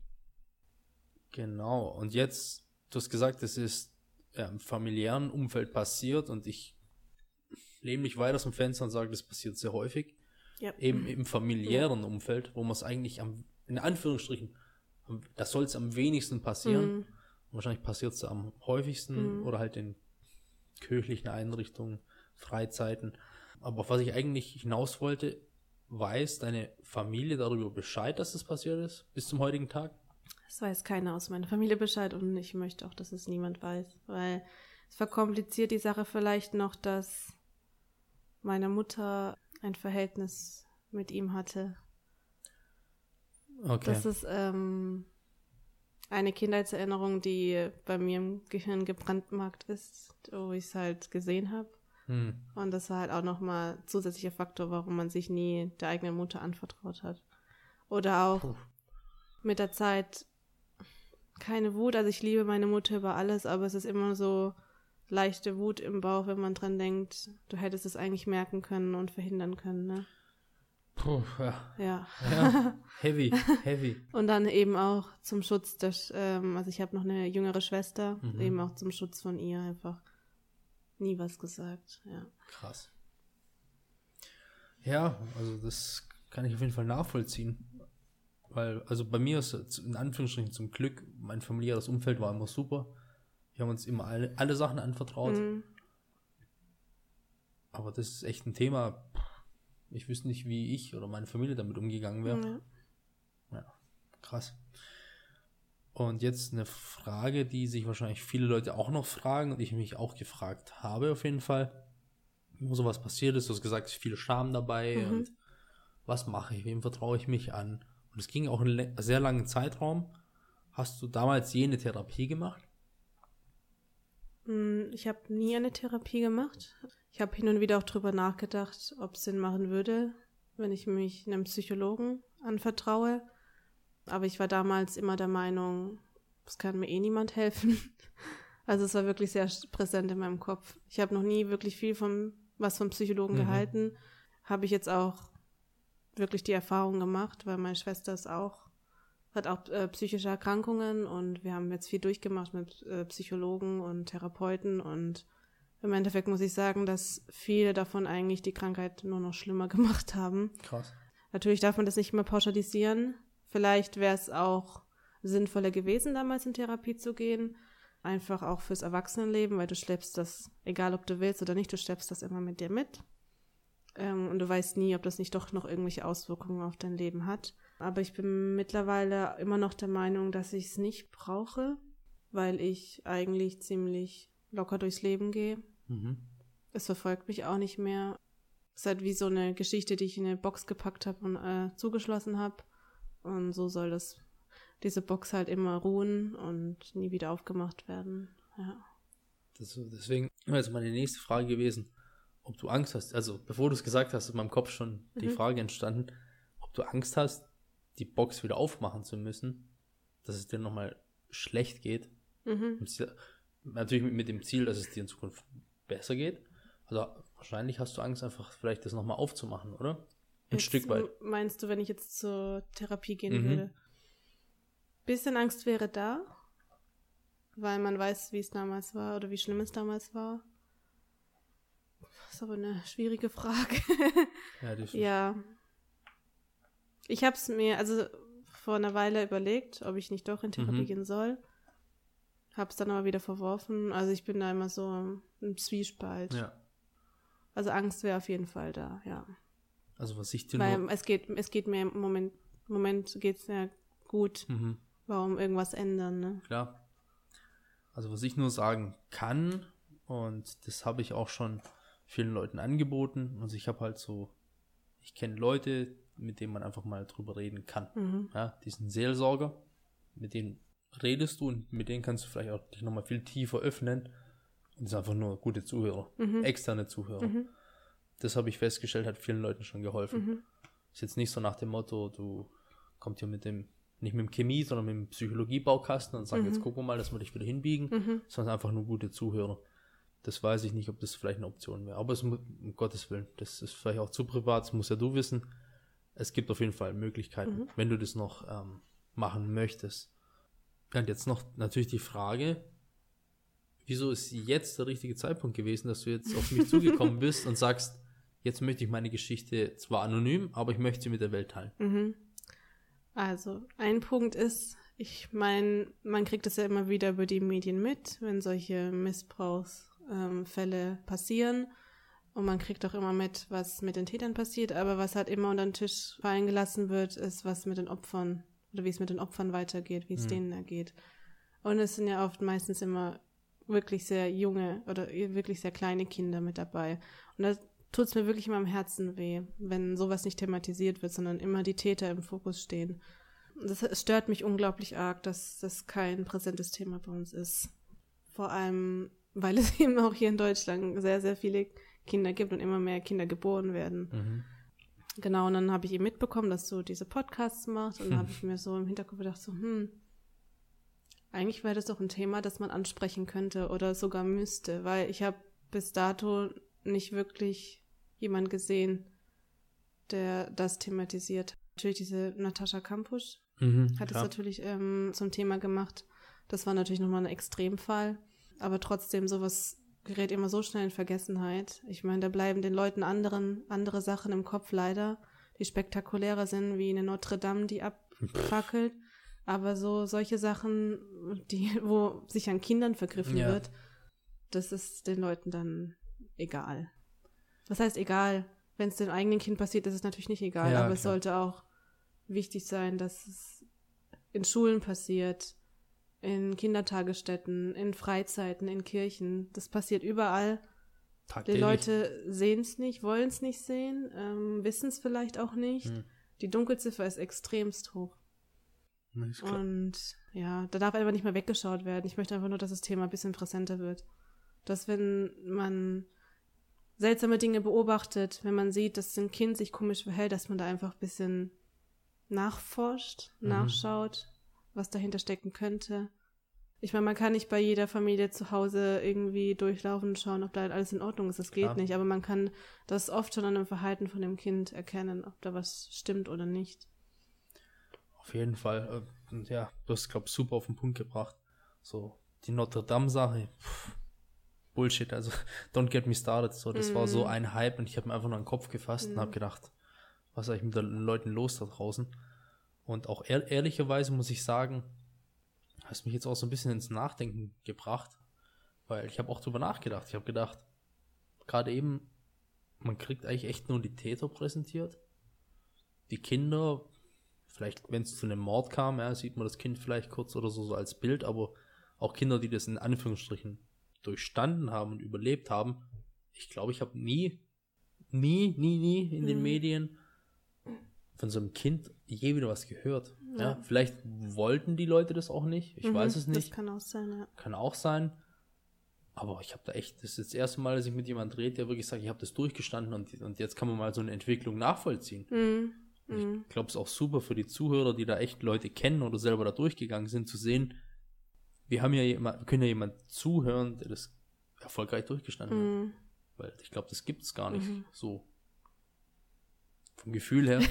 Speaker 2: Genau. Und jetzt, du hast gesagt, es ist ja, im familiären Umfeld passiert und ich lehne mich weit aus dem Fenster und sage, das passiert sehr häufig.
Speaker 1: Ja.
Speaker 2: Eben im familiären Umfeld, wo man es eigentlich am, in Anführungsstrichen, am, das soll es am wenigsten passieren.
Speaker 1: Mhm.
Speaker 2: Wahrscheinlich passiert es am häufigsten
Speaker 1: Mhm.
Speaker 2: oder halt in kirchlichen Einrichtungen, Freizeiten. Aber auf was ich eigentlich hinaus wollte, weiß deine Familie darüber Bescheid, dass das passiert ist, bis zum heutigen Tag?
Speaker 1: Es weiß keiner aus meiner Familie Bescheid und ich möchte auch, dass es niemand weiß, weil es verkompliziert die Sache vielleicht noch, dass meine Mutter ein Verhältnis mit ihm hatte.
Speaker 2: Okay.
Speaker 1: Das ist ähm, eine Kindheitserinnerung, die bei mir im Gehirn gebrandmarkt ist, wo ich es halt gesehen habe.
Speaker 2: Hm.
Speaker 1: Und das war halt auch nochmal ein zusätzlicher Faktor, warum man sich nie der eigenen Mutter anvertraut hat. Oder auch
Speaker 2: Puh.
Speaker 1: mit der Zeit keine Wut, also ich liebe meine Mutter über alles, aber es ist immer so leichte Wut im Bauch, wenn man dran denkt, du hättest es eigentlich merken können und verhindern können, ne?
Speaker 2: Puh, ja.
Speaker 1: Ja.
Speaker 2: Ja, heavy, heavy.
Speaker 1: Und dann eben auch zum Schutz der, ähm, also ich habe noch eine jüngere Schwester,
Speaker 2: Mhm.
Speaker 1: eben auch zum Schutz von ihr einfach nie was gesagt, ja.
Speaker 2: Krass. Ja, also das kann ich auf jeden Fall nachvollziehen. Weil, also bei mir ist es in Anführungsstrichen zum Glück, mein familiäres Umfeld war immer super. Wir haben uns immer alle, alle Sachen anvertraut.
Speaker 1: Mhm.
Speaker 2: Aber das ist echt ein Thema. Ich wüsste nicht, wie ich oder meine Familie damit umgegangen wäre.
Speaker 1: Ja.
Speaker 2: Ja, krass. Und jetzt eine Frage, die sich wahrscheinlich viele Leute auch noch fragen und ich mich auch gefragt habe auf jeden Fall. Wo sowas passiert ist, du hast gesagt, es ist viel Scham dabei
Speaker 1: Mhm.
Speaker 2: und was mache ich, wem vertraue ich mich an? Und es ging auch einen sehr langen Zeitraum. Hast du damals je eine Therapie gemacht?
Speaker 1: Ich habe nie eine Therapie gemacht. Ich habe hin und wieder auch drüber nachgedacht, ob es Sinn machen würde, wenn ich mich einem Psychologen anvertraue. Aber ich war damals immer der Meinung, es kann mir eh niemand helfen. Also es war wirklich sehr präsent in meinem Kopf. Ich habe noch nie wirklich viel von was vom Psychologen
Speaker 2: Mhm.
Speaker 1: gehalten. Habe ich jetzt auch wirklich die Erfahrung gemacht, weil meine Schwester ist auch, hat auch äh, psychische Erkrankungen und wir haben jetzt viel durchgemacht mit äh, Psychologen und Therapeuten und im Endeffekt muss ich sagen, dass viele davon eigentlich die Krankheit nur noch schlimmer gemacht haben.
Speaker 2: Krass.
Speaker 1: Natürlich darf man das nicht immer pauschalisieren. Vielleicht wäre es auch sinnvoller gewesen, damals in Therapie zu gehen. Einfach auch fürs Erwachsenenleben, weil du schleppst das, egal ob du willst oder nicht, du schleppst das immer mit dir mit. Ähm, und du weißt nie, ob das nicht doch noch irgendwelche Auswirkungen auf dein Leben hat. Aber ich bin mittlerweile immer noch der Meinung, dass ich es nicht brauche, weil ich eigentlich ziemlich locker durchs Leben gehe.
Speaker 2: Mhm.
Speaker 1: Es verfolgt mich auch nicht mehr. Es ist halt wie so eine Geschichte, die ich in eine Box gepackt habe und äh, zugeschlossen habe. Und so soll das, diese Box halt immer ruhen und nie wieder aufgemacht werden. Ja.
Speaker 2: Das, deswegen wäre jetzt meine nächste Frage gewesen, ob du Angst hast, also bevor du es gesagt hast, ist in meinem Kopf schon die
Speaker 1: Mhm.
Speaker 2: Frage entstanden, ob du Angst hast, die Box wieder aufmachen zu müssen, dass es dir nochmal schlecht geht.
Speaker 1: Mhm.
Speaker 2: Und sie- natürlich mit, mit dem Ziel, dass es dir in Zukunft besser geht. Also wahrscheinlich hast du Angst, einfach vielleicht das nochmal aufzumachen, oder? Ein
Speaker 1: Jetzt
Speaker 2: Stück weit.
Speaker 1: m- Meinst du, wenn ich jetzt zur Therapie gehen
Speaker 2: Mhm.
Speaker 1: würde? Bisschen Angst wäre da, weil man weiß, wie es damals war oder wie schlimm es damals war. Das ist aber eine schwierige Frage.
Speaker 2: Ja, die,
Speaker 1: Ja. Ich habe es mir, also vor einer Weile überlegt, ob ich nicht doch in Therapie
Speaker 2: Mhm.
Speaker 1: gehen soll. Habe es dann aber wieder verworfen. Also ich bin da immer so im Zwiespalt.
Speaker 2: Ja.
Speaker 1: Also Angst wäre auf jeden Fall da, ja.
Speaker 2: Also was ich dir
Speaker 1: Weil
Speaker 2: nur...
Speaker 1: es geht, es geht mir im Moment, im Moment geht es mir gut.
Speaker 2: Mhm.
Speaker 1: Warum irgendwas ändern, ne?
Speaker 2: Klar. Also was ich nur sagen kann, und das habe ich auch schon vielen Leuten angeboten, also ich habe halt so, ich kenne Leute, mit denen man einfach mal drüber reden kann.
Speaker 1: Mhm.
Speaker 2: Ja, die sind Seelsorger, mit denen redest du und mit denen kannst du vielleicht auch dich nochmal viel tiefer öffnen. Und das sind einfach nur gute Zuhörer,
Speaker 1: Mhm.
Speaker 2: externe Zuhörer.
Speaker 1: Mhm.
Speaker 2: Das habe ich festgestellt, hat vielen Leuten schon geholfen.
Speaker 1: Mhm.
Speaker 2: Ist jetzt nicht so nach dem Motto, du kommst hier mit dem, nicht mit dem Chemie, sondern mit dem Psychologiebaukasten und sagst,
Speaker 1: Mhm.
Speaker 2: jetzt gucken wir mal, dass wir dich wieder hinbiegen,
Speaker 1: Mhm.
Speaker 2: sondern einfach nur gute Zuhörer. Das weiß ich nicht, ob das vielleicht eine Option wäre. Aber es muss, um Gottes Willen, das ist vielleicht auch zu privat, das musst ja du wissen. Es gibt auf jeden Fall Möglichkeiten,
Speaker 1: Mhm.
Speaker 2: wenn du das noch ähm, machen möchtest. Ja, und jetzt noch natürlich die Frage, wieso ist jetzt der richtige Zeitpunkt gewesen, dass du jetzt auf mich zugekommen bist und sagst, jetzt möchte ich meine Geschichte zwar anonym, aber ich möchte sie mit der Welt teilen.
Speaker 1: Mhm. Also, ein Punkt ist, ich meine, man kriegt es ja immer wieder über die Medien mit, wenn solche Missbrauchsfälle passieren. Und man kriegt auch immer mit, was mit den Tätern passiert. Aber was halt immer unter den Tisch fallen gelassen wird, ist, was mit den Opfern, oder wie es mit den Opfern weitergeht, wie es
Speaker 2: Mhm.
Speaker 1: denen ergeht. Und es sind ja oft meistens immer wirklich sehr junge oder wirklich sehr kleine Kinder mit dabei. Und da tut es mir wirklich immer am Herzen weh, wenn sowas nicht thematisiert wird, sondern immer die Täter im Fokus stehen. Das es stört mich unglaublich arg, dass das kein präsentes Thema bei uns ist. Vor allem, weil es eben auch hier in Deutschland sehr, sehr viele Kinder gibt und immer mehr Kinder geboren werden.
Speaker 2: Mhm.
Speaker 1: Genau, und dann habe ich eben mitbekommen, dass du diese Podcasts machst und dann habe ich mir so im Hinterkopf gedacht, so, hm, eigentlich wäre das doch ein Thema, das man ansprechen könnte oder sogar müsste, weil ich habe bis dato nicht wirklich jemand gesehen, der das thematisiert. Natürlich diese Natascha Kampusch
Speaker 2: Mhm,
Speaker 1: hat es
Speaker 2: klar.
Speaker 1: natürlich ähm, zum Thema gemacht. Das war natürlich nochmal ein Extremfall, aber trotzdem, sowas gerät immer so schnell in Vergessenheit. Ich meine, da bleiben den Leuten anderen, andere Sachen im Kopf leider, die spektakulärer sind, wie eine Notre Dame, die abfackelt. Aber so solche Sachen, die, wo sich an Kindern vergriffen
Speaker 2: Ja.
Speaker 1: wird, das ist den Leuten dann egal. Was heißt egal? Wenn es dem eigenen Kind passiert, ist es natürlich nicht egal,
Speaker 2: Ja,
Speaker 1: aber es
Speaker 2: klar.
Speaker 1: sollte auch wichtig sein, dass es in Schulen passiert, in Kindertagesstätten, in Freizeiten, in Kirchen. Das passiert überall. Die
Speaker 2: Tagtäglich.
Speaker 1: Leute sehen es nicht, wollen es nicht sehen, ähm, wissen es vielleicht auch nicht.
Speaker 2: Mhm.
Speaker 1: Die Dunkelziffer ist extremst hoch.
Speaker 2: Ist klar.
Speaker 1: Und ja, da darf einfach nicht mehr weggeschaut werden. Ich möchte einfach nur, dass das Thema ein bisschen präsenter wird. Dass wenn man seltsame Dinge beobachtet, wenn man sieht, dass ein Kind sich komisch verhält, dass man da einfach ein bisschen nachforscht,
Speaker 2: Mhm.
Speaker 1: nachschaut, was dahinter stecken könnte. Ich meine, man kann nicht bei jeder Familie zu Hause irgendwie durchlaufen und schauen, ob da halt alles in Ordnung ist. Das geht
Speaker 2: Klar.
Speaker 1: nicht. Aber man kann das oft schon an dem Verhalten von dem Kind erkennen, ob da was stimmt oder nicht.
Speaker 2: Auf jeden Fall. Und ja, du hast, glaube ich, super auf den Punkt gebracht. So, die Notre Dame-Sache, pff, Bullshit, also don't get me started. So, das
Speaker 1: Mhm.
Speaker 2: war so ein Hype und ich habe mir einfach nur an den Kopf gefasst
Speaker 1: Mhm.
Speaker 2: und habe gedacht, was ist eigentlich mit den Leuten los da draußen? Und auch ehr ehrlicherweise muss ich sagen, hast mich jetzt auch so ein bisschen ins Nachdenken gebracht, weil ich habe auch drüber nachgedacht. Ich habe gedacht, gerade eben, man kriegt eigentlich echt nur die Täter präsentiert. Die Kinder, vielleicht wenn es zu einem Mord kam, ja, sieht man das Kind vielleicht kurz oder so, so als Bild, aber auch Kinder, die das in Anführungsstrichen durchstanden haben und überlebt haben. Ich glaube, ich habe nie, nie, nie, nie in den
Speaker 1: Mhm.
Speaker 2: Medien von so einem Kind je wieder was gehört. Ja.
Speaker 1: Ja.
Speaker 2: Vielleicht wollten die Leute das auch nicht, ich
Speaker 1: Mhm,
Speaker 2: weiß es nicht.
Speaker 1: Das kann auch sein, ja.
Speaker 2: Kann auch sein. Aber ich habe da echt, das ist das erste Mal, dass ich mit jemandem rede, der wirklich sagt, ich habe das durchgestanden und, und jetzt kann man mal so eine Entwicklung nachvollziehen.
Speaker 1: Mhm.
Speaker 2: Und
Speaker 1: Mhm.
Speaker 2: ich glaube, es ist auch super für die Zuhörer, die da echt Leute kennen oder selber da durchgegangen sind, zu sehen, wir haben ja jemand, wir können ja jemand zuhören, der das erfolgreich durchgestanden hat.
Speaker 1: Mhm.
Speaker 2: Weil ich glaube, das gibt es gar nicht
Speaker 1: Mhm.
Speaker 2: so. Vom Gefühl her.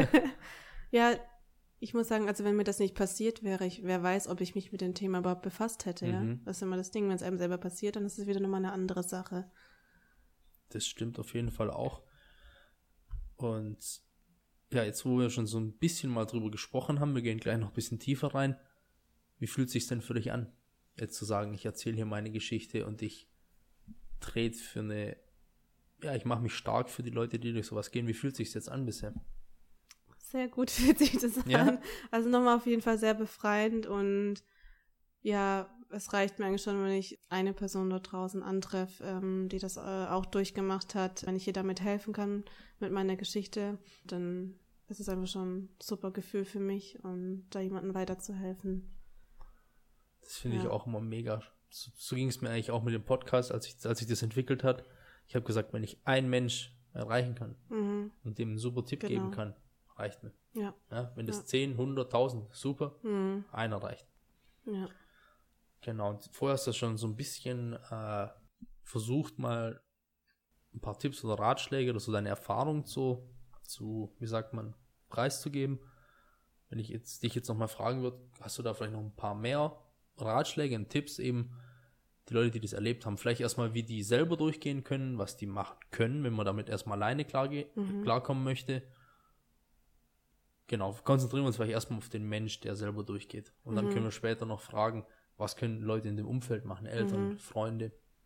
Speaker 1: Ja, ich muss sagen, also wenn mir das nicht passiert wäre, ich, wer weiß, ob ich mich mit dem Thema überhaupt befasst hätte, ja.
Speaker 2: Mhm.
Speaker 1: Das ist immer das Ding, wenn es einem selber passiert, dann ist es wieder nochmal eine andere Sache.
Speaker 2: Das stimmt auf jeden Fall auch. Und ja, jetzt wo wir schon so ein bisschen mal drüber gesprochen haben, wir gehen gleich noch ein bisschen tiefer rein. Wie fühlt es sich denn für dich an, jetzt zu sagen, ich erzähle hier meine Geschichte und ich trete für eine, ja, ich mache mich stark für die Leute, die durch sowas gehen. Wie fühlt es sich jetzt an bisher?
Speaker 1: Sehr gut fühlt sich das
Speaker 2: Ja.
Speaker 1: an. Also nochmal auf jeden Fall sehr befreiend und ja, es reicht mir eigentlich schon, wenn ich eine Person dort draußen antreffe, ähm, die das äh, auch durchgemacht hat. Wenn ich ihr damit helfen kann mit meiner Geschichte, dann ist es einfach schon ein super Gefühl für mich, um da jemandem weiterzuhelfen.
Speaker 2: Das finde
Speaker 1: Ja.
Speaker 2: ich auch immer mega. So, so ging es mir eigentlich auch mit dem Podcast, als ich, als ich das entwickelt hat. Ich habe gesagt, wenn ich einen Mensch erreichen kann
Speaker 1: Mhm.
Speaker 2: und dem einen super Tipp
Speaker 1: Genau.
Speaker 2: geben kann, reicht mir.
Speaker 1: Ja.
Speaker 2: Ja, wenn das
Speaker 1: Ja.
Speaker 2: zehn, hunderttausend, super,
Speaker 1: Mhm.
Speaker 2: einer reicht.
Speaker 1: Ja.
Speaker 2: Genau, und vorher hast du schon so ein bisschen äh, versucht, mal ein paar Tipps oder Ratschläge oder so deine Erfahrung zu, zu, wie sagt man, preiszugeben. Wenn ich jetzt dich jetzt nochmal fragen würde, hast du da vielleicht noch ein paar mehr Ratschläge und Tipps eben, die Leute, die das erlebt haben, vielleicht erstmal, wie die selber durchgehen können, was die machen können, wenn man damit erstmal alleine klarge-
Speaker 1: Mhm.
Speaker 2: klarkommen möchte. Genau, konzentrieren wir uns vielleicht erstmal auf den Mensch, der selber durchgeht. Und dann
Speaker 1: Mhm.
Speaker 2: können wir später noch fragen, was können Leute in dem Umfeld machen, Eltern,
Speaker 1: Mhm.
Speaker 2: Freunde.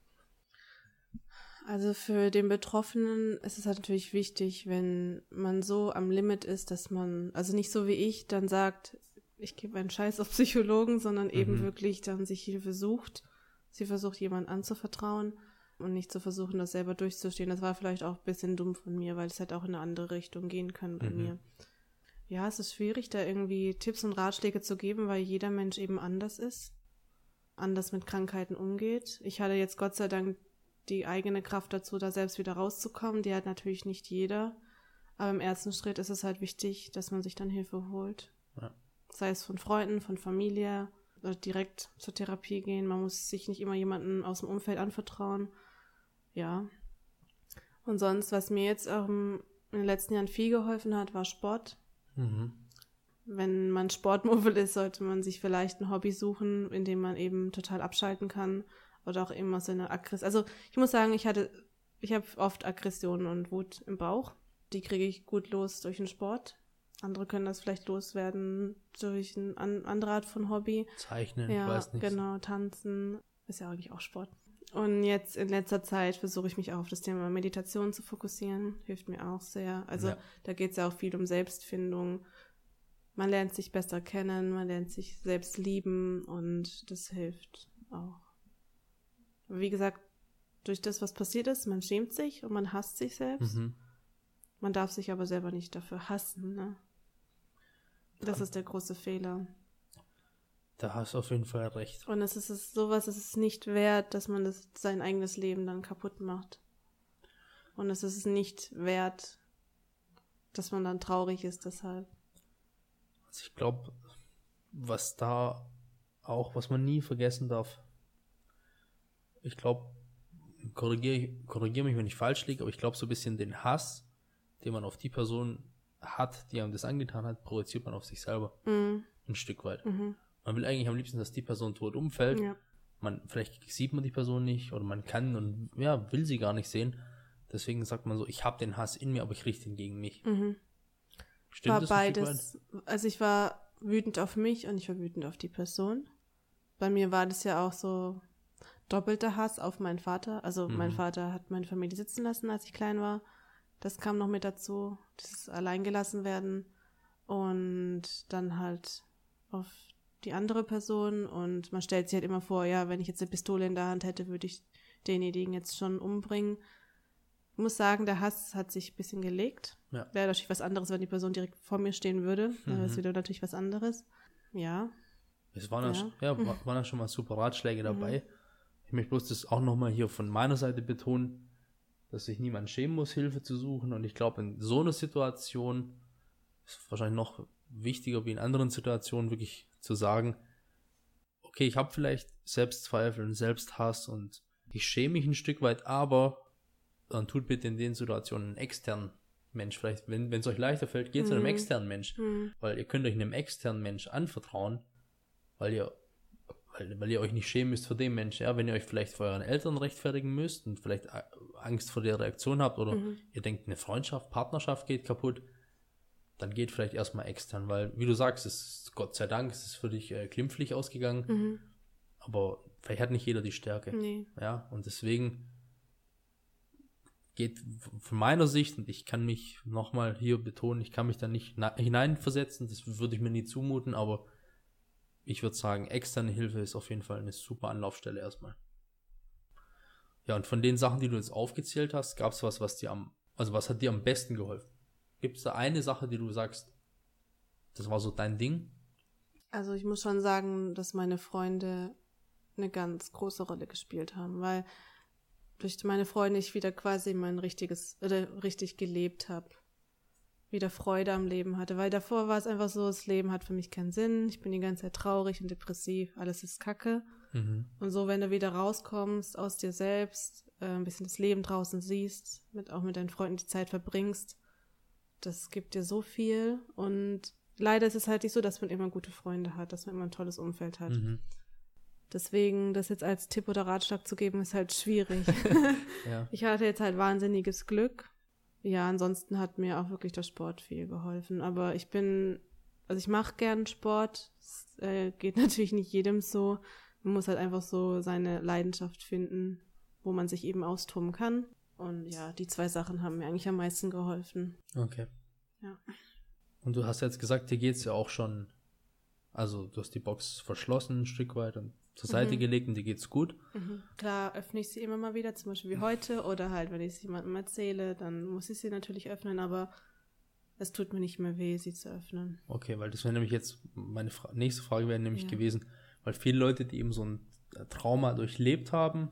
Speaker 1: Also für den Betroffenen ist es halt natürlich wichtig, wenn man so am Limit ist, dass man, also nicht so wie ich, dann sagt, ich gebe einen Scheiß auf Psychologen, sondern eben
Speaker 2: Mhm.
Speaker 1: wirklich dann sich Hilfe sucht. Sie versucht, jemanden anzuvertrauen und nicht zu versuchen, das selber durchzustehen. Das war vielleicht auch ein bisschen dumm von mir, weil es hätte auch in eine andere Richtung gehen können bei
Speaker 2: Mhm.
Speaker 1: mir. Ja, es ist schwierig, da irgendwie Tipps und Ratschläge zu geben, weil jeder Mensch eben anders ist, anders mit Krankheiten umgeht. Ich hatte jetzt Gott sei Dank die eigene Kraft dazu, da selbst wieder rauszukommen. Die hat natürlich nicht jeder. Aber im ersten Schritt ist es halt wichtig, dass man sich dann Hilfe holt.
Speaker 2: Ja.
Speaker 1: Sei es von Freunden, von Familie oder direkt zur Therapie gehen. Man muss sich nicht immer jemandem aus dem Umfeld anvertrauen. Ja. Und sonst, was mir jetzt ähm, in den letzten Jahren viel geholfen hat, war Sport.
Speaker 2: Mhm.
Speaker 1: Wenn man Sportmuffel ist, sollte man sich vielleicht ein Hobby suchen, in dem man eben total abschalten kann oder auch immer so eine Aggression. Also ich muss sagen, ich hatte, ich habe oft Aggressionen und Wut im Bauch. Die kriege ich gut los durch den Sport. Andere können das vielleicht loswerden durch eine an, andere Art von Hobby.
Speaker 2: Zeichnen,
Speaker 1: Ja,
Speaker 2: ich weiß nicht.
Speaker 1: genau, tanzen ist ja eigentlich auch Sport. Und jetzt in letzter Zeit versuche ich mich auch auf das Thema Meditation zu fokussieren. Hilft mir auch sehr. Also
Speaker 2: Ja.
Speaker 1: da geht es ja auch viel um Selbstfindung. Man lernt sich besser kennen, man lernt sich selbst lieben und das hilft auch. Wie gesagt, durch das, was passiert ist, man schämt sich und man hasst sich selbst.
Speaker 2: Mhm.
Speaker 1: Man darf sich aber selber nicht dafür hassen, ne? Das ist der große Fehler.
Speaker 2: Da hast du auf jeden Fall recht.
Speaker 1: Und es ist es, sowas ist es nicht wert, dass man das, sein eigenes Leben dann kaputt macht. Und es ist es nicht wert, dass man dann traurig ist deshalb.
Speaker 2: Also ich glaube, was da auch, was man nie vergessen darf, ich glaube, korrigiere korrigier mich, wenn ich falsch liege, aber ich glaube, so ein bisschen den Hass, den man auf die Person hat, die einem das angetan hat, projiziert man auf sich selber.
Speaker 1: Mhm.
Speaker 2: Ein Stück weit.
Speaker 1: Mhm.
Speaker 2: Man will eigentlich am liebsten, dass die Person tot umfällt.
Speaker 1: Ja.
Speaker 2: Man, vielleicht sieht man die Person nicht oder man kann und ja, will sie gar nicht sehen. Deswegen sagt man so, ich habe den Hass in mir, aber ich richte ihn gegen mich.
Speaker 1: Mhm.
Speaker 2: Stimmt
Speaker 1: War
Speaker 2: das ein Stück weit?
Speaker 1: beides. Also ich war wütend auf mich und ich war wütend auf die Person. Bei mir war das ja auch so doppelter Hass auf meinen Vater. Also
Speaker 2: Mhm.
Speaker 1: mein Vater hat meine Familie sitzen lassen, als ich klein war. Das kam noch mit dazu, dieses Alleingelassen werden und dann halt auf die andere Person und man stellt sich halt immer vor, ja, wenn ich jetzt eine Pistole in der Hand hätte, würde ich denjenigen jetzt schon umbringen. Ich muss sagen, der Hass hat sich ein bisschen gelegt.
Speaker 2: Ja.
Speaker 1: Wäre natürlich was anderes, wenn die Person direkt vor mir stehen würde. Dann wäre es
Speaker 2: Mhm.
Speaker 1: wieder natürlich was anderes. Ja.
Speaker 2: Es waren ja,
Speaker 1: Ja.
Speaker 2: ja, wa- waren ja schon mal super Ratschläge dabei. Ich möchte bloß das auch nochmal hier von meiner Seite betonen, dass sich niemand schämen muss, Hilfe zu suchen. Und ich glaube, in so einer Situation ist es wahrscheinlich noch wichtiger wie in anderen Situationen wirklich zu sagen, okay, ich habe vielleicht Selbstzweifel und Selbsthass und ich schäme mich ein Stück weit, aber dann tut bitte in den Situationen einen externen Mensch. Vielleicht, wenn es euch leichter fällt, geht zu einem
Speaker 1: Mhm.
Speaker 2: externen Mensch.
Speaker 1: Mhm.
Speaker 2: Weil ihr könnt euch einem externen Mensch anvertrauen, weil ihr, weil, weil ihr euch nicht schämen müsst vor dem Mensch. Ja, wenn ihr euch vielleicht vor euren Eltern rechtfertigen müsst und vielleicht Angst vor der Reaktion habt oder
Speaker 1: Mhm.
Speaker 2: ihr denkt, eine Freundschaft, Partnerschaft geht kaputt, dann geht vielleicht erstmal extern, weil, wie du sagst, es ist, Gott sei Dank, es ist für dich äh, glimpflich ausgegangen,
Speaker 1: Mhm.
Speaker 2: aber vielleicht hat nicht jeder die Stärke.
Speaker 1: Nee.
Speaker 2: Ja, und deswegen geht von meiner Sicht, und ich kann mich nochmal hier betonen, ich kann mich da nicht na- hineinversetzen, das würde ich mir nie zumuten, aber ich würde sagen, externe Hilfe ist auf jeden Fall eine super Anlaufstelle erstmal. Ja, und von den Sachen, die du jetzt aufgezählt hast, gab es was, was dir am, also was hat dir am besten geholfen? Gibt es da eine Sache, die du sagst, das war so dein Ding?
Speaker 1: Also ich muss schon sagen, dass meine Freunde eine ganz große Rolle gespielt haben, weil durch meine Freunde ich wieder quasi mein richtiges, oder richtig gelebt habe. Wieder Freude am Leben hatte, weil davor war es einfach so, das Leben hat für mich keinen Sinn, ich bin die ganze Zeit traurig und depressiv, alles ist Kacke.
Speaker 2: Mhm.
Speaker 1: Und so, wenn du wieder rauskommst aus dir selbst, äh, ein bisschen das Leben draußen siehst, mit, auch mit deinen Freunden die Zeit verbringst, das gibt dir so viel. Und leider ist es halt nicht so, dass man immer gute Freunde hat, dass man immer ein tolles Umfeld hat.
Speaker 2: Mhm.
Speaker 1: Deswegen, das jetzt als Tipp oder Ratschlag zu geben, ist halt schwierig.
Speaker 2: Ja.
Speaker 1: Ich hatte jetzt halt wahnsinniges Glück. Ja, ansonsten hat mir auch wirklich der Sport viel geholfen. Aber ich bin, also ich mache gern Sport. Es äh, geht natürlich nicht jedem so. Man muss halt einfach so seine Leidenschaft finden, wo man sich eben austoben kann. Und ja, die zwei Sachen haben mir eigentlich am meisten geholfen.
Speaker 2: Okay.
Speaker 1: Ja.
Speaker 2: Und du hast jetzt gesagt, dir geht's ja auch schon, also du hast die Box verschlossen ein Stück weit und zur Seite
Speaker 1: Mhm.
Speaker 2: gelegt und dir geht's gut.
Speaker 1: Mhm. Klar öffne ich sie immer mal wieder, zum Beispiel wie heute. Oder halt, wenn ich es jemandem erzähle, dann muss ich sie natürlich öffnen. Aber es tut mir nicht mehr weh, sie zu öffnen.
Speaker 2: Okay, weil das wäre nämlich jetzt, meine Fra- nächste Frage wäre nämlich
Speaker 1: Ja.
Speaker 2: gewesen, weil viele Leute, die eben so ein Trauma durchlebt haben,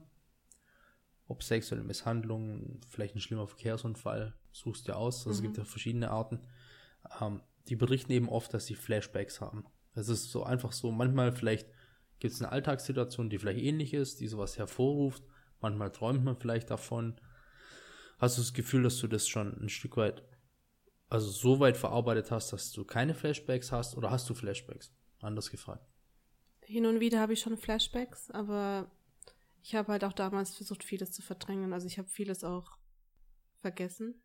Speaker 2: ob sexuelle Misshandlung, vielleicht ein schlimmer Verkehrsunfall, suchst dir aus, also es
Speaker 1: Mhm.
Speaker 2: gibt ja verschiedene Arten, ähm, die berichten eben oft, dass sie Flashbacks haben. Es ist so einfach so, manchmal vielleicht gibt es eine Alltagssituation, die vielleicht ähnlich ist, die sowas hervorruft, manchmal träumt man vielleicht davon. Hast du das Gefühl, dass du das schon ein Stück weit, also so weit verarbeitet hast, dass du keine Flashbacks hast, oder hast du Flashbacks? Anders gefragt.
Speaker 1: Hin und wieder habe ich schon Flashbacks, aber ich habe halt auch damals versucht, vieles zu verdrängen. Also ich habe vieles auch vergessen,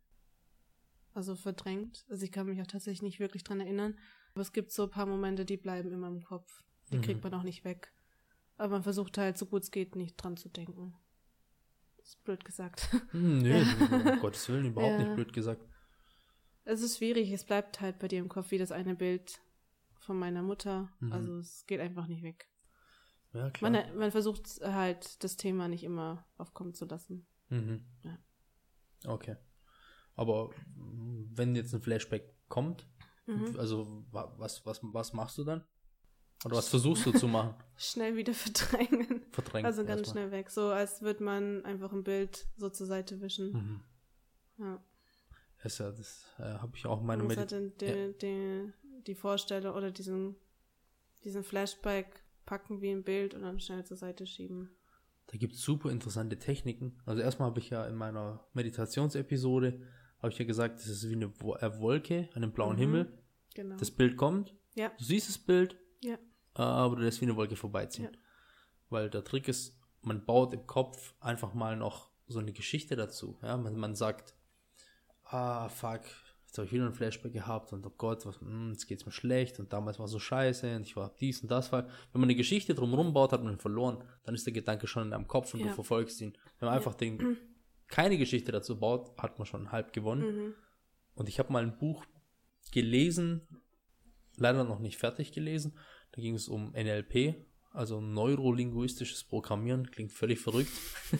Speaker 1: also verdrängt. Also ich kann mich auch tatsächlich nicht wirklich dran erinnern. Aber es gibt so ein paar Momente, die bleiben immer im Kopf. Die
Speaker 2: Mhm.
Speaker 1: kriegt man auch nicht weg. Aber man versucht halt, so gut es geht, nicht dran zu denken. Das ist blöd gesagt.
Speaker 2: Hm, nö, um Gottes Willen, überhaupt
Speaker 1: Ja.
Speaker 2: nicht blöd gesagt.
Speaker 1: Es ist schwierig, es bleibt halt bei dir im Kopf wie das eine Bild von meiner Mutter.
Speaker 2: Mhm.
Speaker 1: Also es geht einfach nicht weg.
Speaker 2: Ja, klar.
Speaker 1: Man, man versucht halt, das Thema nicht immer aufkommen zu lassen.
Speaker 2: Mhm.
Speaker 1: Ja.
Speaker 2: Okay. Aber mh, wenn jetzt ein Flashback kommt,
Speaker 1: Mhm.
Speaker 2: also wa- was, was, was machst du dann? Oder was versuchst du zu machen?
Speaker 1: Schnell wieder verdrängen.
Speaker 2: Verdrängen.
Speaker 1: Also ganz
Speaker 2: erstmal.
Speaker 1: schnell weg. So als würde man einfach ein Bild so zur Seite wischen.
Speaker 2: Mhm.
Speaker 1: Ja.
Speaker 2: Das, ist ja, das äh, habe ich auch in meiner
Speaker 1: Man muss halt
Speaker 2: Meditation.
Speaker 1: den, den, die, die Vorstellung oder diesen, diesen Flashback packen wie ein Bild und dann schnell zur Seite schieben.
Speaker 2: Da gibt es super interessante Techniken. Also erstmal habe ich ja in meiner Meditationsepisode, habe ich ja gesagt, das ist wie eine Wo- äh, Wolke, einen blauen
Speaker 1: Mhm.
Speaker 2: Himmel.
Speaker 1: Genau.
Speaker 2: Das Bild kommt,
Speaker 1: Ja.
Speaker 2: du siehst das Bild,
Speaker 1: Ja.
Speaker 2: äh, aber du lässt wie eine Wolke vorbeiziehen.
Speaker 1: Ja.
Speaker 2: Weil der Trick ist, man baut im Kopf einfach mal noch so eine Geschichte dazu. Ja? Man, man sagt, ah, fuck, jetzt habe ich wieder ein Flashback gehabt und oh Gott, was, mh, jetzt geht's mir schlecht und damals war so scheiße und ich war dies und das. Weil wenn man eine Geschichte drumherum baut, hat man ihn verloren. Dann ist der Gedanke schon in deinem Kopf und
Speaker 1: Ja.
Speaker 2: du verfolgst ihn. Wenn man
Speaker 1: Ja.
Speaker 2: einfach den, keine Geschichte dazu baut, hat man schon halb gewonnen.
Speaker 1: Mhm.
Speaker 2: Und ich habe mal ein Buch gelesen, leider noch nicht fertig gelesen. Da ging es um N L P, also neurolinguistisches Programmieren. Klingt völlig verrückt.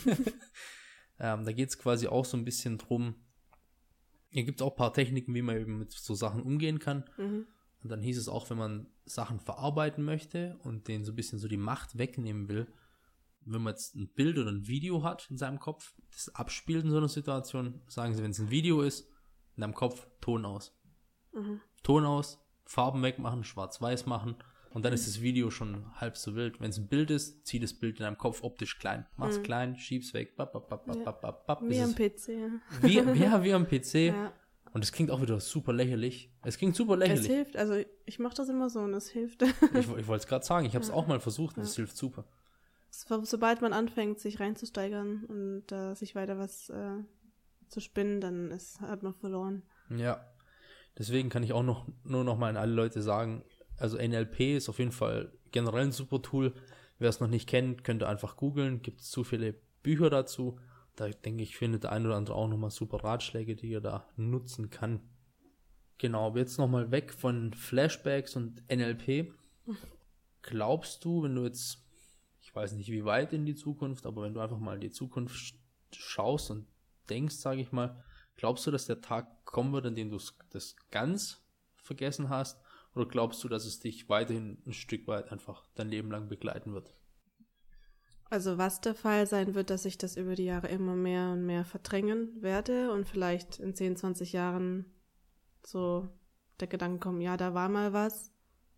Speaker 2: ähm, da geht es quasi auch so ein bisschen drum. Hier gibt es auch ein paar Techniken, wie man eben mit so Sachen umgehen kann.
Speaker 1: Mhm.
Speaker 2: Und dann hieß es auch, wenn man Sachen verarbeiten möchte und denen so ein bisschen so die Macht wegnehmen will, wenn man jetzt ein Bild oder ein Video hat in seinem Kopf, das abspielt in so einer Situation, sagen sie, wenn es ein Video ist, in deinem Kopf Ton aus.
Speaker 1: Mhm.
Speaker 2: Ton aus, Farben wegmachen, schwarz-weiß machen und dann ist das Video schon halb so wild. Wenn es ein Bild ist, zieh das Bild in deinem Kopf optisch klein. Mach's
Speaker 1: Mhm.
Speaker 2: klein, schieb's weg, bap, bap, bap,
Speaker 1: Ja.
Speaker 2: bap, bap, bap,
Speaker 1: Wie
Speaker 2: bis
Speaker 1: am
Speaker 2: es-
Speaker 1: P C. Ja.
Speaker 2: wie, wie, wie am P C.
Speaker 1: Ja.
Speaker 2: Und es klingt auch wieder super lächerlich. Es klingt super
Speaker 1: Es
Speaker 2: lächerlich.
Speaker 1: hilft, also ich mache das immer so und es hilft.
Speaker 2: Ich, ich wollte es gerade sagen, ich habe es
Speaker 1: Ja.
Speaker 2: auch mal versucht und es
Speaker 1: Ja.
Speaker 2: hilft super.
Speaker 1: So- Sobald man anfängt, sich reinzusteigern und äh, sich weiter was äh, zu spinnen, dann ist, hat man verloren.
Speaker 2: Ja. Deswegen kann ich auch noch nur noch mal an alle Leute sagen, also N L P ist auf jeden Fall generell ein super Tool. Wer es noch nicht kennt, könnt ihr einfach googeln. Gibt es zu viele Bücher dazu. Da denke ich, findet der ein oder andere auch nochmal super Ratschläge, die ihr da nutzen kann. Genau, aber jetzt nochmal weg von Flashbacks und N L P. Glaubst du, wenn du jetzt, ich weiß nicht wie weit in die Zukunft, aber wenn du einfach mal in die Zukunft schaust und denkst, sage ich mal, glaubst du, dass der Tag kommen wird, an dem du das ganz vergessen hast? Oder glaubst du, dass es dich weiterhin ein Stück weit einfach dein Leben lang begleiten wird?
Speaker 1: Also was der Fall sein wird, dass ich das über die Jahre immer mehr und mehr verdrängen werde und vielleicht in zehn, zwanzig Jahren so der Gedanke kommt, ja, da war mal was.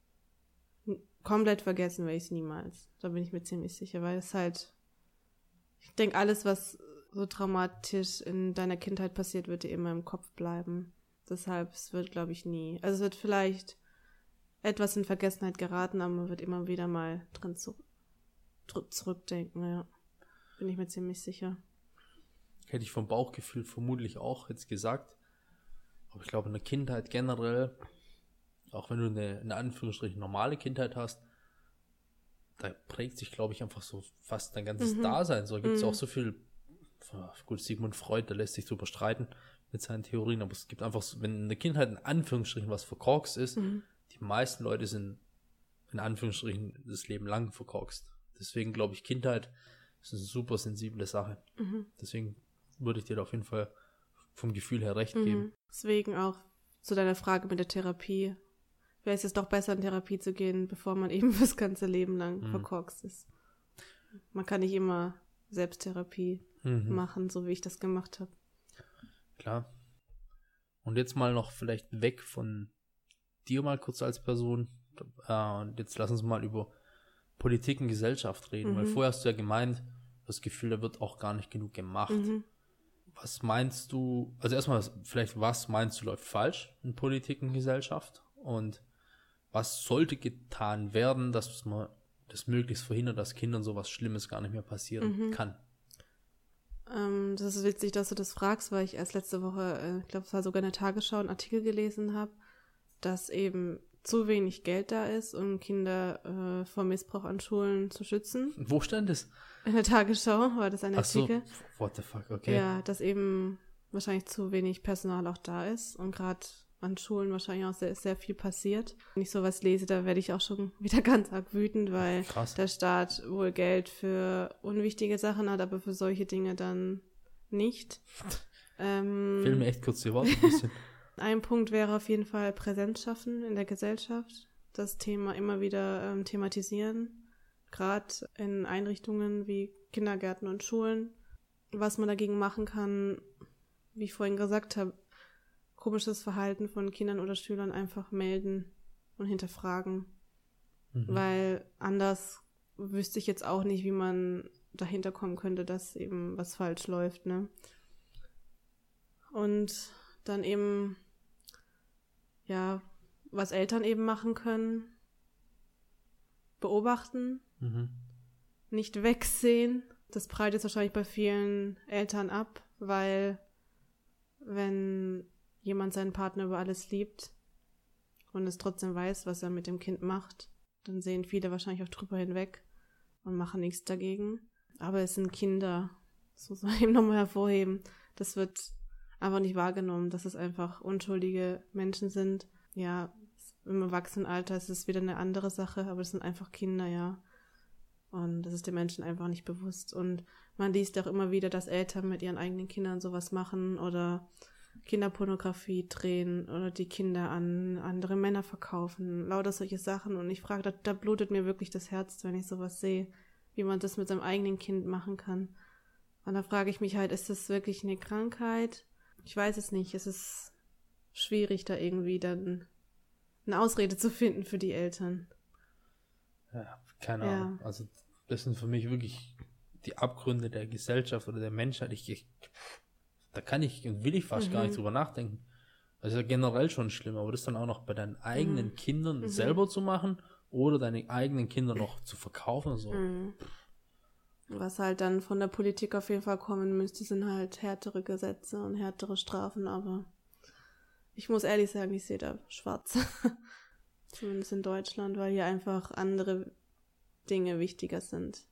Speaker 1: Komplett vergessen werde ich es niemals. Da bin ich mir ziemlich sicher, weil es halt, ich denke, alles, was so traumatisch in deiner Kindheit passiert, wird dir immer im Kopf bleiben. Deshalb, es wird, glaube ich, nie. Also es wird vielleicht etwas in Vergessenheit geraten, aber man wird immer wieder mal dran zu, dr- zurückdenken, ja. Bin ich mir ziemlich sicher.
Speaker 2: Hätte ich vom Bauchgefühl vermutlich auch jetzt gesagt. Aber ich glaube, in der Kindheit generell, auch wenn du eine, in Anführungsstrichen normale Kindheit hast, da prägt sich, glaube ich, einfach so fast dein ganzes
Speaker 1: Mhm.
Speaker 2: Dasein. So gibt es
Speaker 1: Mhm.
Speaker 2: auch so viel, gut, Sigmund Freud, da lässt sich drüber streiten mit seinen Theorien, aber es gibt einfach, so, wenn in der Kindheit in Anführungsstrichen was verkorkst ist,
Speaker 1: Mhm.
Speaker 2: die meisten Leute sind in Anführungsstrichen das Leben lang verkorkst. Deswegen glaube ich, Kindheit ist eine super sensible Sache.
Speaker 1: Mhm.
Speaker 2: Deswegen würde ich dir da auf jeden Fall vom Gefühl her recht
Speaker 1: Mhm.
Speaker 2: geben.
Speaker 1: Deswegen auch zu deiner Frage mit der Therapie. Wäre es jetzt doch besser, in Therapie zu gehen, bevor man eben das ganze Leben lang
Speaker 2: Mhm.
Speaker 1: verkorkst ist. Man kann nicht immer Selbsttherapie
Speaker 2: Mhm.
Speaker 1: machen, so wie ich das gemacht habe.
Speaker 2: Klar. Und jetzt mal noch vielleicht weg von dir mal kurz als Person. Äh, und jetzt lass uns mal über Politik und Gesellschaft reden.
Speaker 1: Mhm.
Speaker 2: Weil vorher hast du ja gemeint, das Gefühl, da wird auch gar nicht genug gemacht.
Speaker 1: Mhm.
Speaker 2: Was meinst du, also erstmal vielleicht, was meinst du läuft falsch in Politik und Gesellschaft? Und was sollte getan werden, dass man das möglichst verhindert, dass Kindern sowas Schlimmes gar nicht mehr passieren
Speaker 1: Mhm.
Speaker 2: kann?
Speaker 1: Ähm, das ist witzig, dass du das fragst, weil ich erst letzte Woche, äh, ich glaube, es war sogar in der Tagesschau, einen Artikel gelesen habe, dass eben zu wenig Geld da ist, um Kinder äh, vor Missbrauch an Schulen zu schützen.
Speaker 2: Wo stand es?
Speaker 1: In der Tagesschau war das ein
Speaker 2: Ach so,
Speaker 1: Artikel.
Speaker 2: what the fuck, okay.
Speaker 1: Ja, dass eben wahrscheinlich zu wenig Personal auch da ist und gerade an Schulen wahrscheinlich auch sehr, sehr viel passiert. Wenn ich sowas lese, da werde ich auch schon wieder ganz arg wütend, weil
Speaker 2: Krass.
Speaker 1: der Staat wohl Geld für unwichtige Sachen hat, aber für solche Dinge dann nicht. Ähm,
Speaker 2: Film mir echt kurz die Worte ein bisschen.
Speaker 1: Ein Punkt wäre auf jeden Fall Präsenz schaffen in der Gesellschaft. Das Thema immer wieder ähm, thematisieren. Gerade in Einrichtungen wie Kindergärten und Schulen. Was man dagegen machen kann, wie ich vorhin gesagt habe, komisches Verhalten von Kindern oder Schülern einfach melden und hinterfragen.
Speaker 2: Mhm.
Speaker 1: Weil anders wüsste ich jetzt auch nicht, wie man dahinter kommen könnte, dass eben was falsch läuft, ne? Und dann eben, ja, was Eltern eben machen können, beobachten,
Speaker 2: Mhm.
Speaker 1: nicht wegsehen. Das prallt jetzt wahrscheinlich bei vielen Eltern ab, weil wenn jemand seinen Partner über alles liebt und es trotzdem weiß, was er mit dem Kind macht, dann sehen viele wahrscheinlich auch drüber hinweg und machen nichts dagegen. Aber es sind Kinder, das muss man eben nochmal hervorheben. Das wird einfach nicht wahrgenommen, dass es einfach unschuldige Menschen sind. Ja, im Erwachsenenalter ist es wieder eine andere Sache, aber es sind einfach Kinder, ja. Und das ist den Menschen einfach nicht bewusst. Und man liest auch immer wieder, dass Eltern mit ihren eigenen Kindern sowas machen oder Kinderpornografie drehen oder die Kinder an andere Männer verkaufen. Lauter solche Sachen. Und ich frage, da, da blutet mir wirklich das Herz, wenn ich sowas sehe, wie man das mit seinem eigenen Kind machen kann. Und da frage ich mich halt, ist das wirklich eine Krankheit? Ich weiß es nicht. Es ist schwierig, da irgendwie dann eine Ausrede zu finden für die Eltern.
Speaker 2: Ja, keine
Speaker 1: Ja.
Speaker 2: Ahnung. Also das sind für mich wirklich die Abgründe der Gesellschaft oder der Menschheit. Ich, ich, da kann ich und will ich fast
Speaker 1: Mhm.
Speaker 2: gar nicht drüber nachdenken. Das ist ja generell schon schlimm, aber das dann auch noch bei deinen eigenen
Speaker 1: Mhm.
Speaker 2: Kindern
Speaker 1: Mhm.
Speaker 2: selber zu machen oder deine eigenen Kinder noch zu verkaufen. So.
Speaker 1: Mhm. Was halt dann von der Politik auf jeden Fall kommen müsste, sind halt härtere Gesetze und härtere Strafen, aber ich muss ehrlich sagen, ich sehe da schwarz. Zumindest in Deutschland, weil hier einfach andere Dinge wichtiger sind.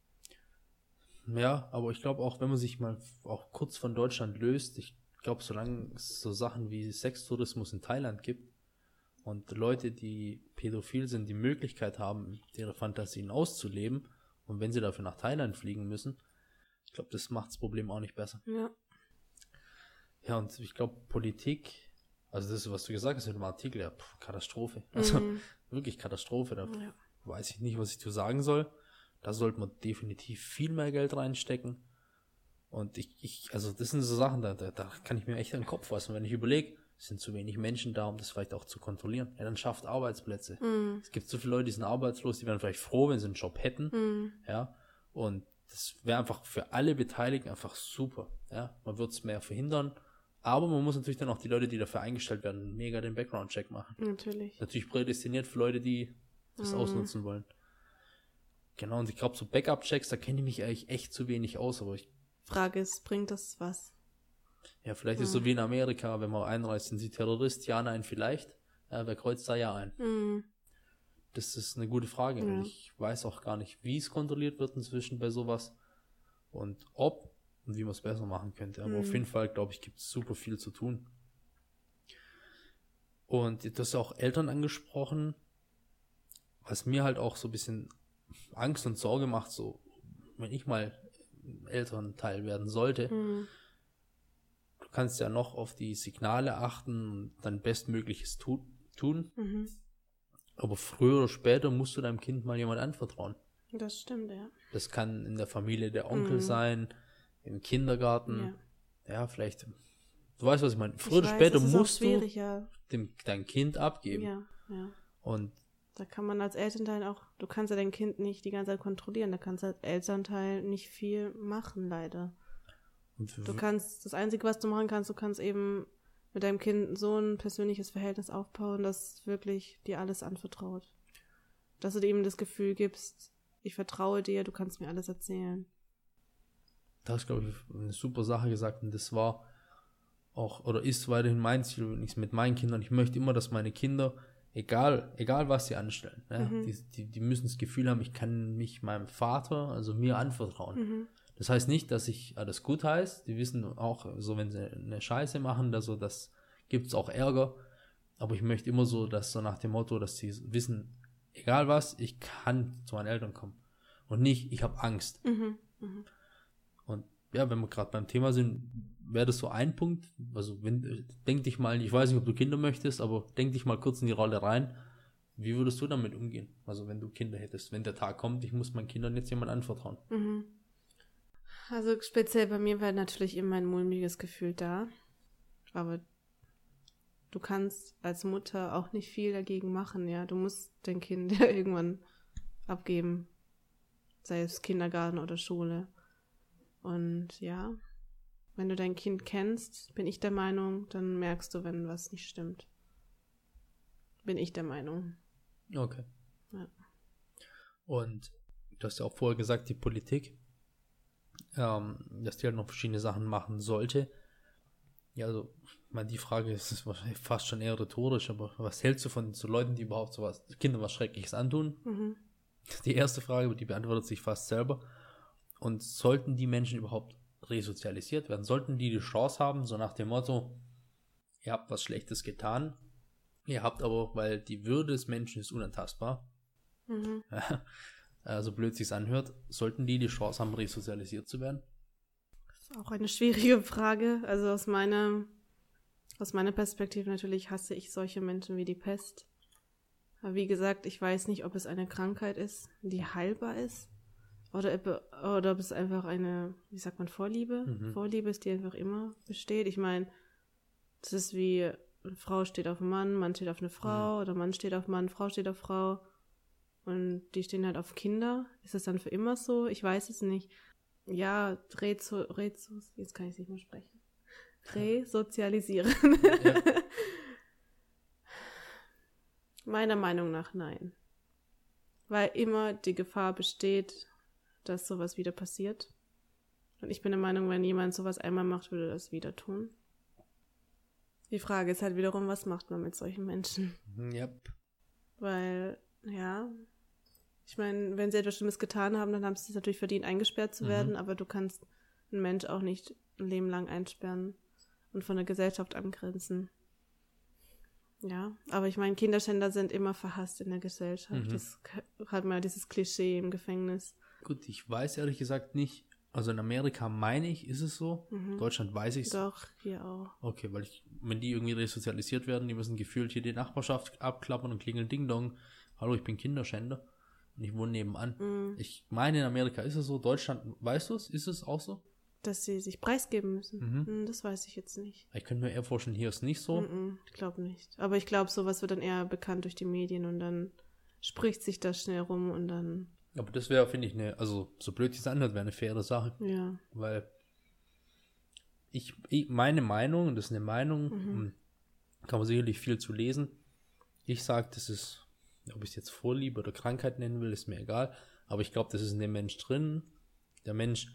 Speaker 2: Ja, aber ich glaube auch, wenn man sich mal auch kurz von Deutschland löst, ich glaube, solange es so Sachen wie Sextourismus in Thailand gibt und Leute, die pädophil sind, die Möglichkeit haben, ihre Fantasien auszuleben und wenn sie dafür nach Thailand fliegen müssen, ich glaube, das macht das Problem auch nicht besser.
Speaker 1: Ja.
Speaker 2: Ja, und ich glaube, Politik, also das, was du gesagt hast mit dem Artikel, ja, pff, Katastrophe. Also
Speaker 1: Mhm.
Speaker 2: wirklich Katastrophe. Da
Speaker 1: Ja.
Speaker 2: weiß ich nicht, was ich zu sagen soll. Da sollte man definitiv viel mehr Geld reinstecken. Und ich, ich also das sind so Sachen, da, da, da kann ich mir echt an den Kopf fassen. Wenn ich überlege, es sind zu wenig Menschen da, um das vielleicht auch zu kontrollieren. Ja, dann schafft Arbeitsplätze.
Speaker 1: Mhm.
Speaker 2: Es gibt so viele Leute, die sind arbeitslos, die wären vielleicht froh, wenn sie einen Job hätten.
Speaker 1: Mhm.
Speaker 2: Ja, und das wäre einfach für alle Beteiligten einfach super. Ja, man würde es mehr verhindern. Aber man muss natürlich dann auch die Leute, die dafür eingestellt werden, mega den Background-Check machen.
Speaker 1: Natürlich.
Speaker 2: Natürlich prädestiniert für Leute, die das
Speaker 1: Mhm.
Speaker 2: ausnutzen wollen. Genau, und ich glaube, so Backup-Checks, da kenne ich mich eigentlich echt zu wenig aus, aber ich,
Speaker 1: Frage ist, bringt das was?
Speaker 2: ja, vielleicht
Speaker 1: Mhm.
Speaker 2: ist es so wie in Amerika, wenn man einreist, sind sie Terrorist, ja, nein, vielleicht. Ja, wer kreuzt da ja ein?
Speaker 1: Mhm.
Speaker 2: Das ist eine gute Frage.
Speaker 1: Ja.
Speaker 2: Und ich weiß auch gar nicht, wie es kontrolliert wird inzwischen bei sowas und ob und wie man es besser machen könnte. Aber
Speaker 1: Mhm.
Speaker 2: auf jeden Fall, glaube ich, gibt es super viel zu tun. Und du hast ja auch Eltern angesprochen, was mir halt auch so ein bisschen Angst und Sorge macht, so wenn ich mal Elternteil werden sollte.
Speaker 1: Mhm.
Speaker 2: Du kannst ja noch auf die Signale achten und dein Bestmögliches tu- tun.
Speaker 1: Mhm.
Speaker 2: Aber früher oder später musst du deinem Kind mal jemand anvertrauen.
Speaker 1: Das stimmt, ja.
Speaker 2: Das kann in der Familie der Onkel
Speaker 1: Mhm.
Speaker 2: sein, im Kindergarten.
Speaker 1: Ja.
Speaker 2: Ja, vielleicht, du weißt, was ich meine. Früher
Speaker 1: Ich
Speaker 2: oder
Speaker 1: weiß,
Speaker 2: später
Speaker 1: es ist auch
Speaker 2: musst du
Speaker 1: schwierig, ja.
Speaker 2: dem, dein Kind abgeben.
Speaker 1: Ja, ja.
Speaker 2: Und
Speaker 1: Da kann man als Elternteil auch, du kannst ja dein Kind nicht die ganze Zeit kontrollieren, da kannst du als Elternteil nicht viel machen, leider.
Speaker 2: Und
Speaker 1: Du kannst, das Einzige, was du machen kannst, du kannst eben mit deinem Kind so ein persönliches Verhältnis aufbauen, das wirklich dir alles anvertraut. Dass du ihm das Gefühl gibst, ich vertraue dir, du kannst mir alles erzählen.
Speaker 2: da hast, glaube ich, eine super Sache gesagt und das war auch, oder ist weiterhin mein Ziel, wenn ich es mit meinen Kindern, ich möchte immer, dass meine Kinder, egal, egal was sie anstellen, ja,
Speaker 1: Mhm.
Speaker 2: die, die, die müssen das Gefühl haben, ich kann mich meinem Vater, also mir anvertrauen.
Speaker 1: Mhm.
Speaker 2: Das heißt nicht, dass ich alles gut heiße, die wissen auch, so wenn sie eine Scheiße machen, also das gibt es auch Ärger, aber ich möchte immer so, dass so nach dem Motto, dass sie wissen, egal was, ich kann zu meinen Eltern kommen und nicht, ich habe Angst.
Speaker 1: Mhm. Mhm.
Speaker 2: Und ja, wenn wir gerade beim Thema sind, wäre das so ein Punkt, also wenn, denk dich mal, ich weiß nicht, ob du Kinder möchtest, aber denk dich mal kurz in die Rolle rein, wie würdest du damit umgehen? Also wenn du Kinder hättest, wenn der Tag kommt, ich muss meinen Kindern jetzt jemand anvertrauen.
Speaker 1: Mhm. Also speziell bei mir wäre natürlich immer ein mulmiges Gefühl da, aber du kannst als Mutter auch nicht viel dagegen machen, ja. Du musst dein Kind ja irgendwann abgeben, sei es Kindergarten oder Schule. Und ja, wenn du dein Kind kennst, bin ich der Meinung, dann merkst du, wenn was nicht stimmt. Bin ich der Meinung.
Speaker 2: Okay.
Speaker 1: Ja.
Speaker 2: Und du hast ja auch vorher gesagt, die Politik, ähm, dass die halt noch verschiedene Sachen machen sollte. Ja, also, ich meine, die Frage ist wahrscheinlich fast schon eher rhetorisch, aber was hältst du von so Leuten, die überhaupt sowas, Kindern was Schreckliches antun?
Speaker 1: Mhm.
Speaker 2: Die erste Frage, die beantwortet sich fast selber. Und sollten die Menschen überhaupt resozialisiert werden? Sollten die die Chance haben, so nach dem Motto, ihr habt was Schlechtes getan, ihr habt aber, weil die Würde des Menschen ist unantastbar,
Speaker 1: Mhm.
Speaker 2: also blöd sich's anhört, sollten die die Chance haben, resozialisiert zu werden?
Speaker 1: Das ist auch eine schwierige Frage. Also aus meiner, aus meiner Perspektive natürlich hasse ich solche Menschen wie die Pest. Aber wie gesagt, ich weiß nicht, ob es eine Krankheit ist, die heilbar ist. Oder, oder ob es einfach eine, wie sagt man, Vorliebe?
Speaker 2: Mhm.
Speaker 1: Vorliebe ist, die einfach immer besteht. Ich meine, das ist wie, eine Frau steht auf einen Mann, Mann steht auf eine Frau,
Speaker 2: Mhm.
Speaker 1: oder Mann steht auf Mann, Frau steht auf Frau. Und die stehen halt auf Kinder. Ist das dann für immer so? Ich weiß es nicht. Ja, rezo, rezo, jetzt kann ich nicht mehr sprechen. Resozialisieren.
Speaker 2: Ja.
Speaker 1: Meiner Meinung nach nein. Weil immer die Gefahr besteht, dass sowas wieder passiert. Und ich bin der Meinung, wenn jemand sowas einmal macht, würde er das wieder tun. Die Frage ist halt wiederum, was macht man mit solchen Menschen?
Speaker 2: Yep.
Speaker 1: Weil, ja, ich meine, wenn sie etwas Schlimmes getan haben, dann haben sie es natürlich verdient, eingesperrt zu werden, mhm. aber du kannst einen Mensch auch nicht ein Leben lang einsperren und von der Gesellschaft angrenzen. Ja, aber ich meine, Kinderschänder sind immer verhasst in der Gesellschaft. Mhm. Das hat man ja dieses Klischee im Gefängnis.
Speaker 2: Gut, ich weiß ehrlich gesagt nicht. Also in Amerika meine ich, ist es so. Mhm. Deutschland weiß ich es.
Speaker 1: Doch, hier auch.
Speaker 2: Okay, weil ich, wenn die irgendwie resozialisiert werden, die müssen gefühlt hier die Nachbarschaft abklappern und klingeln Ding Dong. Hallo, ich bin Kinderschänder und ich wohne nebenan. Mhm. Ich meine, in Amerika ist es so. Deutschland, weißt du es? Ist es auch so?
Speaker 1: Dass sie sich preisgeben müssen. Mhm. Das weiß ich jetzt nicht.
Speaker 2: Ich könnte mir eher vorstellen, hier ist nicht so.
Speaker 1: Mhm, ich glaube nicht. Aber ich glaube, sowas wird dann eher bekannt durch die Medien und dann spricht sich das schnell rum und dann...
Speaker 2: Aber das wäre, finde ich, eine, also so blöd es anhört, wäre eine faire Sache.
Speaker 1: Ja.
Speaker 2: Weil ich, ich meine Meinung, und das ist eine Meinung, mhm. kann man sicherlich viel zu lesen. Ich sage, das ist, ob ich es jetzt Vorliebe oder Krankheit nennen will, ist mir egal. Aber ich glaube, das ist in dem Mensch drin. Der Mensch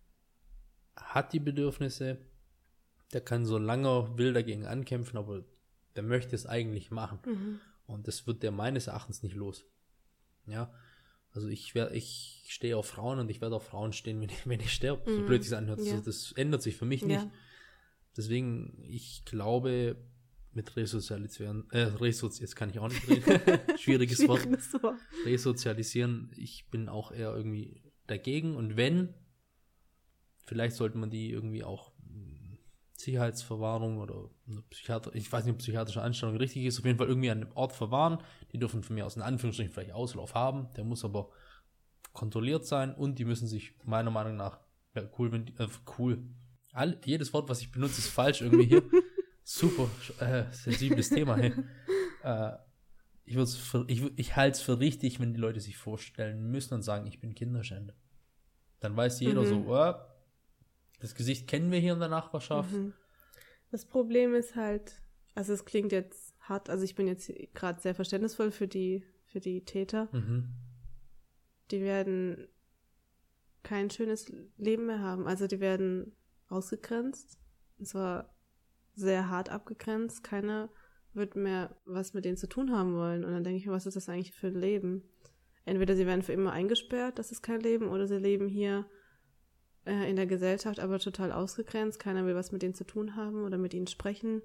Speaker 2: hat die Bedürfnisse, der kann so lange er will dagegen ankämpfen, aber der möchte es eigentlich machen. Mhm. Und das wird der meines Erachtens nicht los. Ja, also ich werde, ich stehe auf Frauen und ich werde auf Frauen stehen, wenn ich, wenn ich sterbe. Mhm. So blöd es anhört. Ja. Das, das ändert sich für mich nicht. Ja. Deswegen, ich glaube, mit Resozialisieren, äh, Resozi- jetzt kann ich auch nicht reden. Schwieriges Wort. Wort. Resozialisieren, ich bin auch eher irgendwie dagegen. Und wenn, vielleicht sollte man die irgendwie auch Sicherheitsverwahrung oder eine Psychiater, ich weiß nicht, ob psychiatrische Anstellung richtig ist, auf jeden Fall irgendwie an einem Ort verwahren. Die dürfen von mir aus in Anführungsstrichen vielleicht Auslauf haben, der muss aber kontrolliert sein und die müssen sich meiner Meinung nach, ja cool, wenn die, äh, cool, All, jedes Wort, was ich benutze, ist falsch irgendwie hier. Super äh, sensibles Thema, hey. Äh, ich für, ich, ich halte es für richtig, wenn die Leute sich vorstellen müssen und sagen, ich bin Kinderschänder. Dann weiß jeder mhm. so, oh, das Gesicht kennen wir hier in der Nachbarschaft. Mhm.
Speaker 1: Das Problem ist halt, also es klingt jetzt hart, also ich bin jetzt gerade sehr verständnisvoll für die, für die Täter. Mhm. Die werden kein schönes Leben mehr haben. Also die werden ausgegrenzt. Und zwar sehr hart abgegrenzt. Keiner wird mehr was mit denen zu tun haben wollen. Und dann denke ich mir, was ist das eigentlich für ein Leben? Entweder sie werden für immer eingesperrt, das ist kein Leben, oder sie leben hier in der Gesellschaft, aber total ausgegrenzt. Keiner will was mit denen zu tun haben oder mit ihnen sprechen.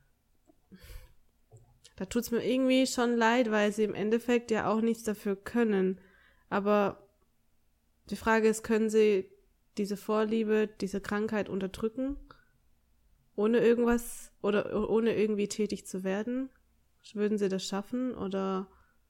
Speaker 1: Da tut's mir irgendwie schon leid, weil sie im Endeffekt ja auch nichts dafür können. Aber die Frage ist, können sie diese Vorliebe, diese Krankheit unterdrücken, ohne irgendwas oder ohne irgendwie tätig zu werden? Würden sie das schaffen oder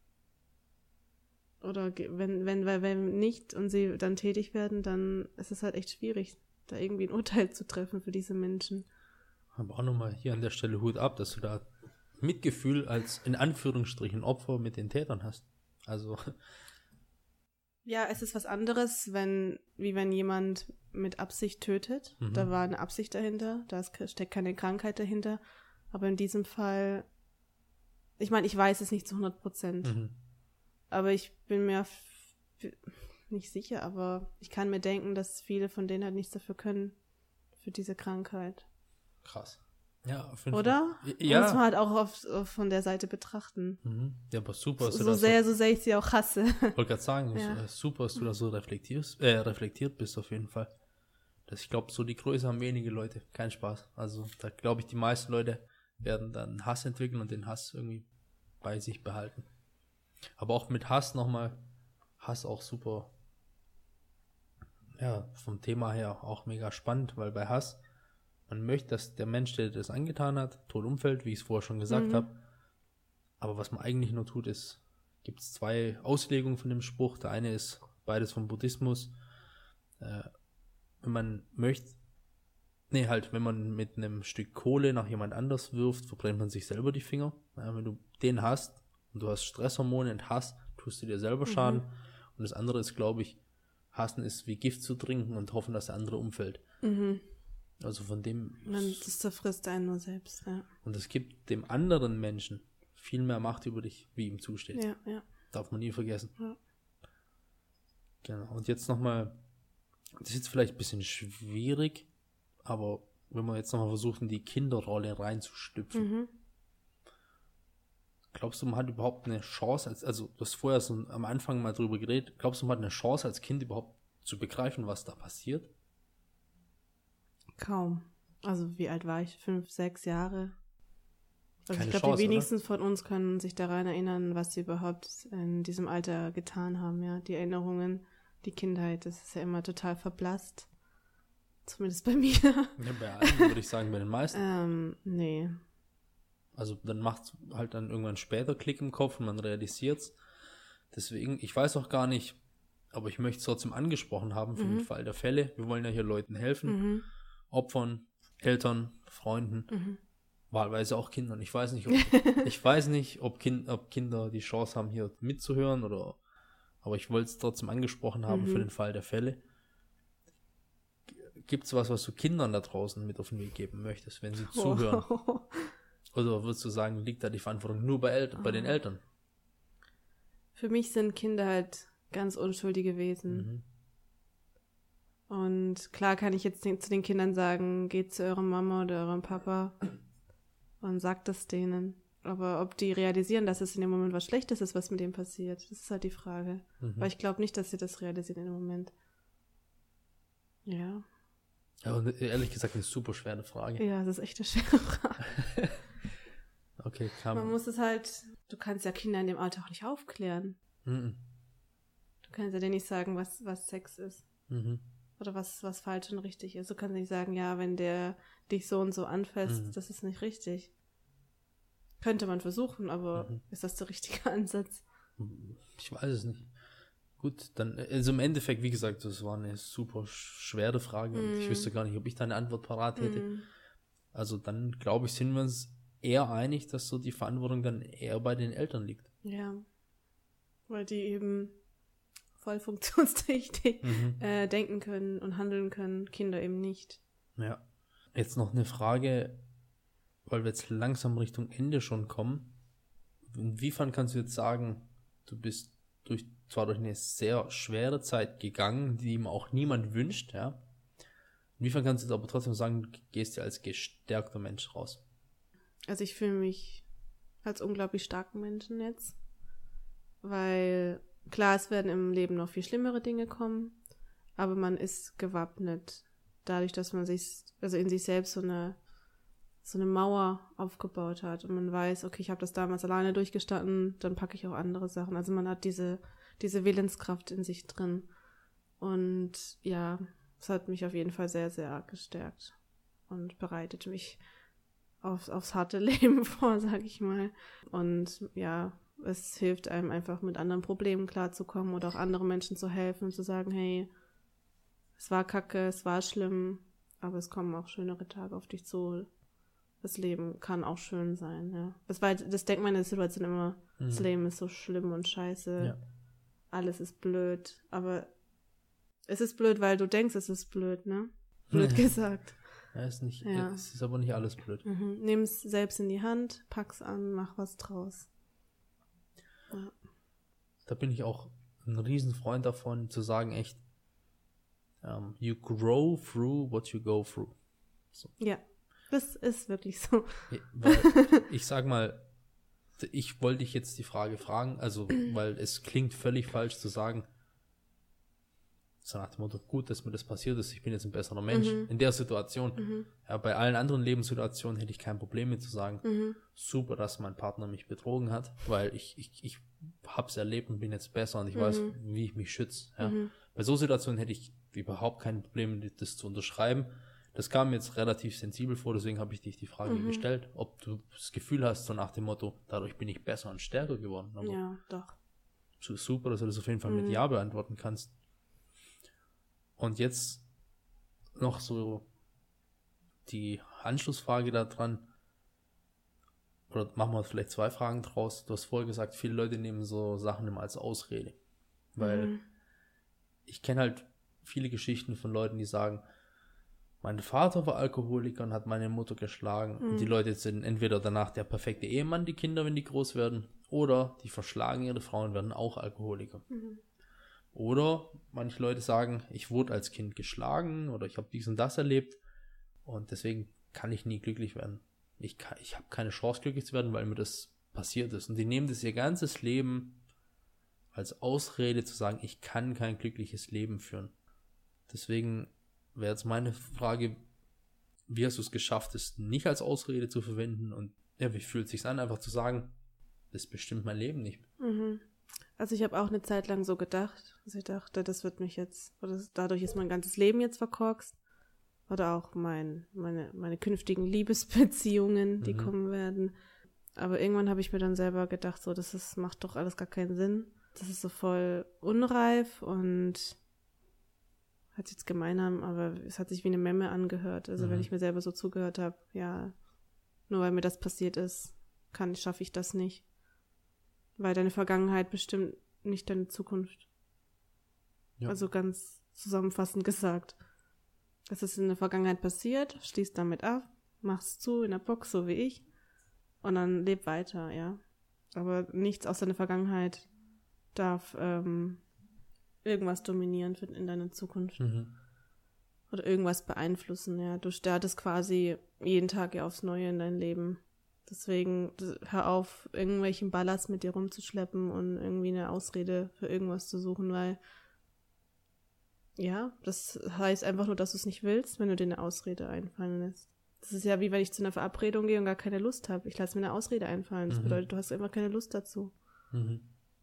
Speaker 1: Oder wenn, wenn, weil wenn nicht und sie dann tätig werden, dann ist es halt echt schwierig, da irgendwie ein Urteil zu treffen für diese Menschen.
Speaker 2: Aber auch nochmal hier an der Stelle Hut ab, dass du da Mitgefühl als in Anführungsstrichen Opfer mit den Tätern hast. Also.
Speaker 1: Ja, es ist was anderes, wenn, wie wenn jemand mit Absicht tötet. Mhm. Da war eine Absicht dahinter, da steckt keine Krankheit dahinter. Aber in diesem Fall, ich meine, ich weiß es nicht zu hundert Prozent. Mhm. Aber ich bin mir f- nicht sicher, aber ich kann mir denken, dass viele von denen halt nichts dafür können, für diese Krankheit.
Speaker 2: Krass. Ja, auf jeden
Speaker 1: Oder?
Speaker 2: Fall. Ja.
Speaker 1: Muss man halt auch auf, auf von der Seite betrachten.
Speaker 2: Mhm. Ja, aber super.
Speaker 1: So, so sehr, so, so sehr ich sie auch hasse.
Speaker 2: Ich wollte gerade sagen, ja. super, dass du da so reflektierst, äh, reflektiert bist auf jeden Fall. Das, ich glaube, so die Größe haben wenige Leute. Kein Spaß. Also da glaube ich, die meisten Leute werden dann Hass entwickeln und den Hass irgendwie bei sich behalten. Aber auch mit Hass nochmal, Hass auch super, ja, vom Thema her auch mega spannend, weil bei Hass, man möchte, dass der Mensch, der das angetan hat, tot umfällt, wie ich es vorher schon gesagt mhm. habe. Aber was man eigentlich nur tut, ist, gibt es zwei Auslegungen von dem Spruch. Der eine ist beides vom Buddhismus. Äh, wenn man möchte, nee, halt, wenn man mit einem Stück Kohle nach jemand anders wirft, verbrennt man sich selber die Finger. Ja, wenn du den hast, und du hast Stresshormone und Hass, tust du dir selber Schaden. Mhm. Und das andere ist, glaube ich, Hassen ist wie Gift zu trinken und hoffen, dass der andere umfällt. Mhm. Also von dem...
Speaker 1: Man, das zerfrisst einen nur selbst, ja.
Speaker 2: Und es gibt dem anderen Menschen viel mehr Macht über dich, wie ihm zusteht.
Speaker 1: Ja, ja.
Speaker 2: Darf man nie vergessen. Ja. Genau. Und jetzt nochmal, das ist jetzt vielleicht ein bisschen schwierig, aber wenn wir jetzt nochmal versuchen, die Kinderrolle reinzustüpfen.
Speaker 1: Mhm.
Speaker 2: Glaubst du, man hat überhaupt eine Chance, als, also du hast vorher so am Anfang mal drüber geredet, glaubst du, man hat eine Chance als Kind überhaupt zu begreifen, was da passiert?
Speaker 1: Kaum. Also wie alt war ich? Fünf, sechs Jahre? Also
Speaker 2: Keine
Speaker 1: ich glaube, die
Speaker 2: Chance,
Speaker 1: wenigsten von uns können sich daran erinnern, was sie überhaupt in diesem Alter getan haben, ja. Die Erinnerungen, die Kindheit, das ist ja immer total verblasst. Zumindest bei mir.
Speaker 2: Ja, bei allen würde ich sagen, bei den meisten.
Speaker 1: ähm, nee.
Speaker 2: Also dann macht es halt dann irgendwann später Klick im Kopf und man realisiert es. Deswegen, ich weiß auch gar nicht, aber ich möchte es trotzdem angesprochen haben für
Speaker 1: Mhm.
Speaker 2: den Fall der Fälle. Wir wollen ja hier Leuten helfen,
Speaker 1: Mhm.
Speaker 2: Opfern, Eltern, Freunden,
Speaker 1: Mhm.
Speaker 2: wahlweise auch Kindern. Ich weiß nicht, ob, ich weiß nicht, ob, kind, ob Kinder die Chance haben, hier mitzuhören oder, aber ich wollte es trotzdem angesprochen haben
Speaker 1: Mhm.
Speaker 2: für den Fall der Fälle. Gibt es was, was du Kindern da draußen mit auf den Weg geben möchtest, wenn sie zuhören?
Speaker 1: Oh.
Speaker 2: Oder würdest du sagen, liegt da die Verantwortung nur bei, El- bei den Eltern?
Speaker 1: Für mich sind Kinder halt ganz unschuldige Wesen.
Speaker 2: Mhm.
Speaker 1: Und klar kann ich jetzt den, zu den Kindern sagen, geht zu eurer Mama oder eurem Papa und sagt es denen. Aber ob die realisieren, dass es in dem Moment was Schlechtes ist, was mit dem passiert, das ist halt die Frage.
Speaker 2: Mhm.
Speaker 1: Weil ich glaube nicht, dass sie das realisieren in dem Moment. Ja.
Speaker 2: Ja, und ehrlich gesagt, eine super schwere Frage.
Speaker 1: Ja, das ist echt eine schwere Frage.
Speaker 2: Okay, kam.
Speaker 1: Man muss es halt, du kannst ja Kinder in dem Alter auch nicht aufklären.
Speaker 2: Mhm.
Speaker 1: Du kannst ja denen nicht sagen, was, was Sex ist.
Speaker 2: Mhm.
Speaker 1: Oder was, was falsch und richtig ist. Du kannst nicht sagen, ja, wenn der dich so und so anfasst,
Speaker 2: Mhm.
Speaker 1: das ist nicht richtig. Könnte man versuchen, aber
Speaker 2: Mhm.
Speaker 1: ist das der richtige Ansatz?
Speaker 2: Ich weiß es nicht. Gut, dann, also im Endeffekt, wie gesagt, das war eine super schwere Frage und ich
Speaker 1: Mhm.
Speaker 2: wüsste gar nicht, ob ich da eine Antwort parat hätte.
Speaker 1: Mhm.
Speaker 2: Also dann, glaube ich, sind wir uns eher einig, dass so die Verantwortung dann eher bei den Eltern liegt.
Speaker 1: Ja. Weil die eben voll funktionstüchtig
Speaker 2: Mhm.
Speaker 1: äh, denken können und handeln können, Kinder eben nicht.
Speaker 2: Ja. Jetzt noch eine Frage, weil wir jetzt langsam Richtung Ende schon kommen. Inwiefern kannst du jetzt sagen, du bist durch, zwar durch eine sehr schwere Zeit gegangen, die ihm auch niemand wünscht, ja. Inwiefern kannst du jetzt aber trotzdem sagen, du gehst ja als gestärkter Mensch raus?
Speaker 1: Also ich fühle mich als unglaublich starken Menschen jetzt, weil klar, es werden im Leben noch viel schlimmere Dinge kommen, aber man ist gewappnet, dadurch, dass man sich, also in sich selbst so eine so eine Mauer aufgebaut hat und man weiß, okay, ich habe das damals alleine durchgestanden, dann packe ich auch andere Sachen. Also man hat diese diese Willenskraft in sich drin und ja, es hat mich auf jeden Fall sehr, sehr arg gestärkt und bereitet mich auf, aufs harte Leben vor, sag ich mal. Und ja, es hilft einem einfach mit anderen Problemen klarzukommen oder auch anderen Menschen zu helfen und zu sagen, hey, es war kacke, es war schlimm, aber es kommen auch schönere Tage auf dich zu. Das Leben kann auch schön sein, ja. Das, war, das denkt man in der Situation immer,
Speaker 2: Mhm.
Speaker 1: das Leben ist so schlimm und scheiße,
Speaker 2: Ja.
Speaker 1: alles ist blöd, aber es ist blöd, weil du denkst, es ist blöd, ne? Blöd gesagt.
Speaker 2: Ja, ist nicht,
Speaker 1: Ja.
Speaker 2: es ist aber nicht alles blöd.
Speaker 1: Mhm. Nimm's selbst in die Hand, pack's an, mach was draus. Ja.
Speaker 2: Da bin ich auch ein Riesenfreund davon, zu sagen, echt, um, you grow through what you go through.
Speaker 1: Ja, das ist wirklich so.
Speaker 2: Ja, weil ich sag mal, ich wollte dich jetzt die Frage fragen, also, weil es klingt völlig falsch zu sagen, so nach dem Motto, gut, dass mir das passiert ist, ich bin jetzt ein besserer Mensch.
Speaker 1: Mhm.
Speaker 2: In der Situation,
Speaker 1: Mhm.
Speaker 2: ja, bei allen anderen Lebenssituationen hätte ich kein Problem mit zu sagen,
Speaker 1: Mhm.
Speaker 2: super, dass mein Partner mich betrogen hat, weil ich, ich, ich hab's erlebt und bin jetzt besser und ich weiß,
Speaker 1: Mhm.
Speaker 2: wie ich mich schütze. Ja.
Speaker 1: Mhm.
Speaker 2: Bei so Situationen hätte ich überhaupt kein Problem, das zu unterschreiben. Das kam mir jetzt relativ sensibel vor, deswegen habe ich dich die Frage
Speaker 1: Mhm.
Speaker 2: gestellt, ob du das Gefühl hast, so nach dem Motto, dadurch bin ich besser und stärker geworden. Aber
Speaker 1: Ja, doch.
Speaker 2: su- super, dass du das auf jeden Fall
Speaker 1: Mhm.
Speaker 2: mit Ja beantworten kannst. Und jetzt noch so die Anschlussfrage da dran. Oder machen wir vielleicht zwei Fragen draus. Du hast vorher gesagt, viele Leute nehmen so Sachen immer als Ausrede. Weil
Speaker 1: Mhm.
Speaker 2: ich kenne halt viele Geschichten von Leuten, die sagen, mein Vater war Alkoholiker und hat meine Mutter geschlagen.
Speaker 1: Mhm.
Speaker 2: Und die Leute sind entweder danach der perfekte Ehemann, die Kinder, wenn die groß werden, oder die verschlagen ihre Frauen und werden auch Alkoholiker.
Speaker 1: Mhm.
Speaker 2: Oder manche Leute sagen, ich wurde als Kind geschlagen oder ich habe dies und das erlebt Und deswegen kann ich nie glücklich werden. Ich, kann, ich habe keine Chance, glücklich zu werden, weil mir das passiert ist. Und die nehmen das ihr ganzes Leben als Ausrede zu sagen, ich kann kein glückliches Leben führen. Deswegen wäre jetzt meine Frage, wie hast du es geschafft, es nicht als Ausrede zu verwenden? Und ja, wie fühlt es sich an, einfach zu sagen, das bestimmt mein Leben nicht.
Speaker 1: Mhm. Also ich habe auch eine Zeit lang so gedacht. Also ich dachte, das wird mich jetzt, oder dadurch ist mein ganzes Leben jetzt verkorkst. Oder auch mein, meine, meine künftigen Liebesbeziehungen, die mhm. kommen werden. Aber irgendwann habe ich mir dann selber gedacht, so, das ist, macht doch alles gar keinen Sinn. Das ist so voll unreif und hört sich jetzt gemein an, aber es hat sich wie eine Memme angehört. Also mhm. wenn ich mir selber so zugehört habe, ja, nur weil mir das passiert ist, kann, schaffe ich das nicht. Weil deine Vergangenheit bestimmt nicht deine Zukunft. Ja. Also ganz zusammenfassend gesagt. Es ist in der Vergangenheit passiert, schließ damit ab, mach's zu in der Box, so wie ich, und dann leb weiter, ja. Aber nichts aus deiner Vergangenheit darf ähm, irgendwas dominieren für, in deiner Zukunft. Mhm. Oder irgendwas beeinflussen, ja. Du startest quasi jeden Tag ja aufs Neue in dein Leben. Deswegen hör auf, irgendwelchen Ballast mit dir rumzuschleppen und irgendwie eine Ausrede für irgendwas zu suchen, weil ja, das heißt einfach nur, dass du es nicht willst, wenn du dir eine Ausrede einfallen lässt. Das ist ja wie, wenn ich zu einer Verabredung gehe und gar keine Lust habe. Ich lasse mir eine Ausrede einfallen. Das mhm. bedeutet, du hast einfach keine Lust dazu. Mhm.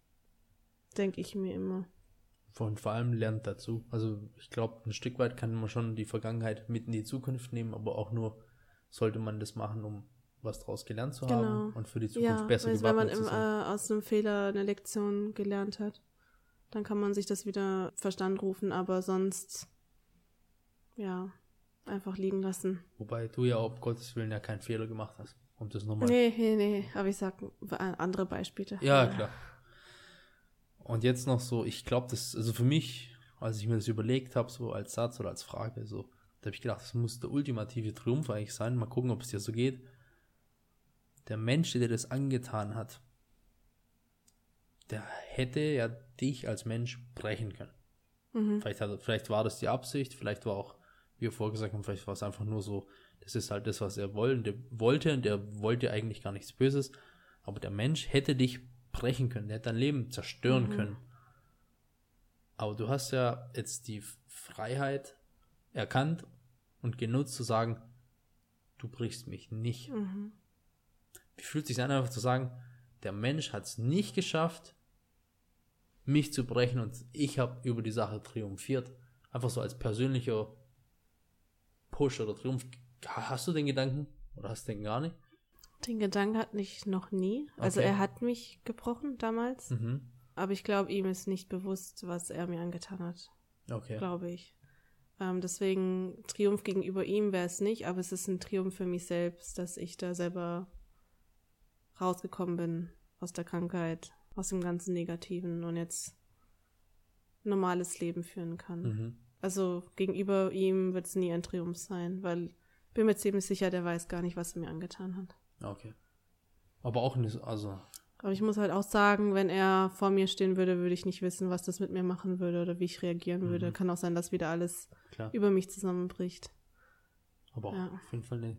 Speaker 1: Denke ich mir immer.
Speaker 2: Und vor allem lernt dazu. Also ich glaube, ein Stück weit kann man schon die Vergangenheit mit in die Zukunft nehmen, aber auch nur sollte man das machen, um was daraus gelernt zu
Speaker 1: genau.
Speaker 2: haben und für die Zukunft
Speaker 1: ja,
Speaker 2: besser gewappnet zu sein.
Speaker 1: Wenn man im, äh, aus einem Fehler eine Lektion gelernt hat, dann kann man sich das wieder Verstand rufen, aber sonst, ja, einfach liegen lassen.
Speaker 2: Wobei du ja auf Gottes Willen ja keinen Fehler gemacht hast. Um das nochmal.
Speaker 1: Nee, nee, nee, aber ich sag andere Beispiele.
Speaker 2: Ja, klar. Und jetzt noch so, ich glaube, das, also für mich, als ich mir das überlegt habe, so als Satz oder als Frage, so, da habe ich gedacht, das muss der ultimative Triumph eigentlich sein. Mal gucken, ob es dir so geht. Der Mensch, der dir das angetan hat, der hätte ja dich als Mensch brechen können. Mhm. Vielleicht, hat, vielleicht war das die Absicht, vielleicht war auch, wie wir vorher gesagt haben, vielleicht war es einfach nur so, das ist halt das, was er wollte, wollte und der wollte eigentlich gar nichts Böses, aber der Mensch hätte dich brechen können, der hätte dein Leben zerstören mhm. können. Aber du hast ja jetzt die Freiheit erkannt und genutzt zu sagen, du brichst mich nicht. Mhm. Wie fühlt es sich an, einfach zu sagen, der Mensch hat es nicht geschafft, mich zu brechen und ich habe über die Sache triumphiert. Einfach so als persönlicher Push oder Triumph. Hast du den Gedanken? Oder hast du den gar nicht?
Speaker 1: Den Gedanken hatte ich noch nie. Also okay. Er hat mich gebrochen damals. Mhm. Aber ich glaube, ihm ist nicht bewusst, was er mir angetan hat. Okay. Glaube ich. Ähm, deswegen, Triumph gegenüber ihm wäre es nicht, aber es ist ein Triumph für mich selbst, dass ich da selber rausgekommen bin aus der Krankheit, aus dem ganzen Negativen und jetzt ein normales Leben führen kann. Mhm. Also gegenüber ihm wird es nie ein Triumph sein, weil ich bin mir ziemlich sicher, der weiß gar nicht, was er mir angetan hat.
Speaker 2: Okay. Aber auch nicht, also...
Speaker 1: Aber ich muss halt auch sagen, wenn er vor mir stehen würde, würde ich nicht wissen, was das mit mir machen würde oder wie ich reagieren mhm. würde. Kann auch sein, dass wieder alles Klar. über mich zusammenbricht.
Speaker 2: Aber auch ja. auf jeden Fall eine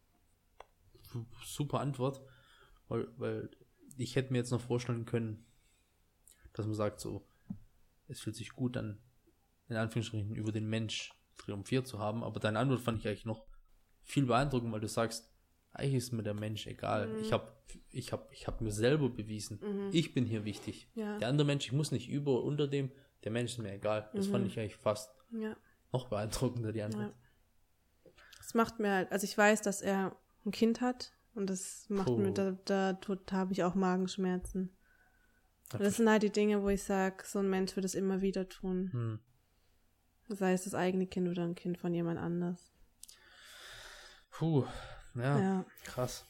Speaker 2: super Antwort, weil, weil ich hätte mir jetzt noch vorstellen können, dass man sagt so, es fühlt sich gut an, in Anführungsstrichen über den Mensch triumphiert zu haben, aber deine Antwort fand ich eigentlich noch viel beeindruckend, weil du sagst, eigentlich ist mir der Mensch egal. Mhm. Ich habe ich hab, ich hab mir selber bewiesen, mhm. ich bin hier wichtig. Ja. Der andere Mensch, ich muss nicht über oder unter dem, der Mensch ist mir egal. Das mhm. fand ich eigentlich fast ja. noch beeindruckender, die Antwort.
Speaker 1: Ja. Das macht mir halt, also ich weiß, dass er ein Kind hat und das macht Puh. mir, da, da, da habe ich auch Magenschmerzen. Und das sind halt die Dinge, wo ich sage, so ein Mensch wird es immer wieder tun. Hm. Sei es das eigene Kind oder ein Kind von jemand anders.
Speaker 2: Puh, ja, ja. krass.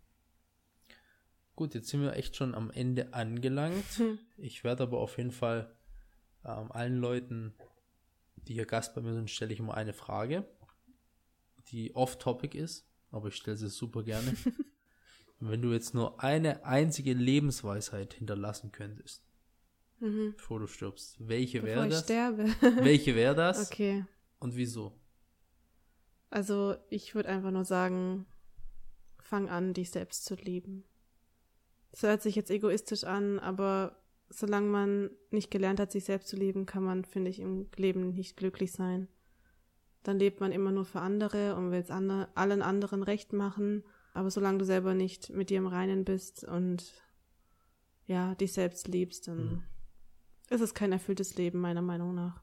Speaker 2: Gut, jetzt sind wir echt schon am Ende angelangt. Hm. Ich werde aber auf jeden Fall ähm, allen Leuten, die hier Gast bei mir sind, stelle ich immer eine Frage, die off-topic ist, aber ich stelle sie super gerne. Wenn du jetzt nur eine einzige Lebensweisheit hinterlassen könntest, mhm. bevor du stirbst, welche wäre das?
Speaker 1: Bevor ich sterbe.
Speaker 2: Welche wäre das?
Speaker 1: Okay.
Speaker 2: Und wieso?
Speaker 1: Also ich würde einfach nur sagen, fang an, dich selbst zu lieben. Es hört sich jetzt egoistisch an, aber solange man nicht gelernt hat, sich selbst zu lieben, kann man, finde ich, im Leben nicht glücklich sein. Dann lebt man immer nur für andere und will es andre, allen anderen recht machen. Aber solange du selber nicht mit dir im Reinen bist und ja, dich selbst liebst, dann mhm. ist es kein erfülltes Leben, meiner Meinung nach.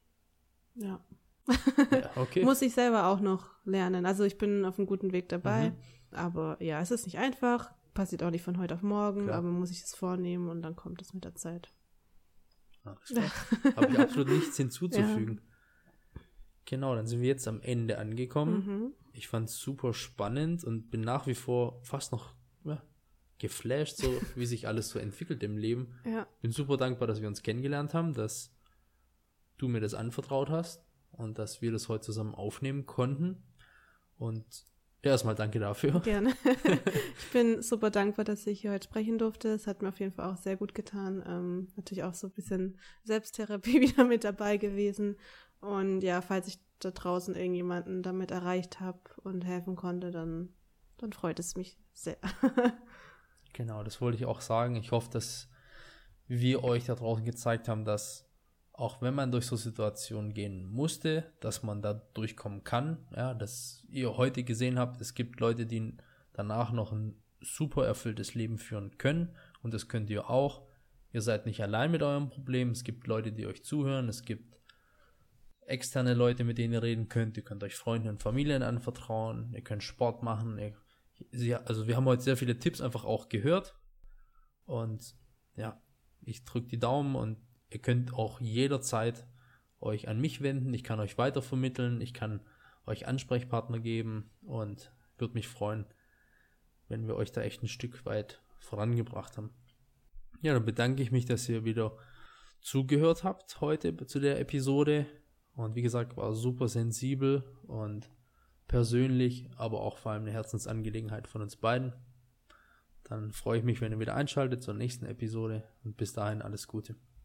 Speaker 1: Ja.
Speaker 2: Ja, okay.
Speaker 1: Muss ich selber auch noch lernen. Also ich bin auf einem guten Weg dabei.
Speaker 2: Mhm.
Speaker 1: Aber ja, es ist nicht einfach. Passiert auch nicht von heute auf morgen,
Speaker 2: Klar.
Speaker 1: aber man muss sich das vornehmen und dann kommt es mit der Zeit.
Speaker 2: Alles klar. Habe ich absolut nichts hinzuzufügen. Ja. Genau, dann sind wir jetzt am Ende angekommen.
Speaker 1: Mhm.
Speaker 2: Ich fand es super spannend und bin nach wie vor fast noch ja, geflasht, so wie sich alles so entwickelt im Leben.
Speaker 1: Ja.
Speaker 2: Bin super dankbar, dass wir uns kennengelernt haben, dass du mir das anvertraut hast und dass wir das heute zusammen aufnehmen konnten. Und erstmal danke dafür.
Speaker 1: Gerne. Ich bin super dankbar, dass ich hier heute sprechen durfte. Es hat mir auf jeden Fall auch sehr gut getan. Ähm, natürlich auch so ein bisschen Selbsttherapie wieder mit dabei gewesen. Und ja, falls ich da draußen irgendjemanden damit erreicht habe und helfen konnte, dann, dann freut es mich sehr.
Speaker 2: Genau, das wollte ich auch sagen. Ich hoffe, dass wir euch da draußen gezeigt haben, dass auch wenn man durch so Situationen gehen musste, dass man da durchkommen kann. Ja, dass ihr heute gesehen habt, es gibt Leute, die danach noch ein super erfülltes Leben führen können. Und das könnt ihr auch. Ihr seid nicht allein mit eurem Problem. Es gibt Leute, die euch zuhören. Es gibt externe Leute, mit denen ihr reden könnt. Ihr könnt euch Freunden und Familien anvertrauen. Ihr könnt Sport machen. Ihr, also wir haben heute sehr viele Tipps einfach auch gehört. Und ja, ich drücke die Daumen und ihr könnt auch jederzeit euch an mich wenden. Ich kann euch weitervermitteln. Ich kann euch Ansprechpartner geben und würde mich freuen, wenn wir euch da echt ein Stück weit vorangebracht haben. Ja, dann bedanke ich mich, dass ihr wieder zugehört habt heute zu der Episode. Und wie gesagt, war super sensibel und persönlich, aber auch vor allem eine Herzensangelegenheit von uns beiden. Dann freue ich mich, wenn ihr wieder einschaltet zur nächsten Episode und bis dahin alles Gute.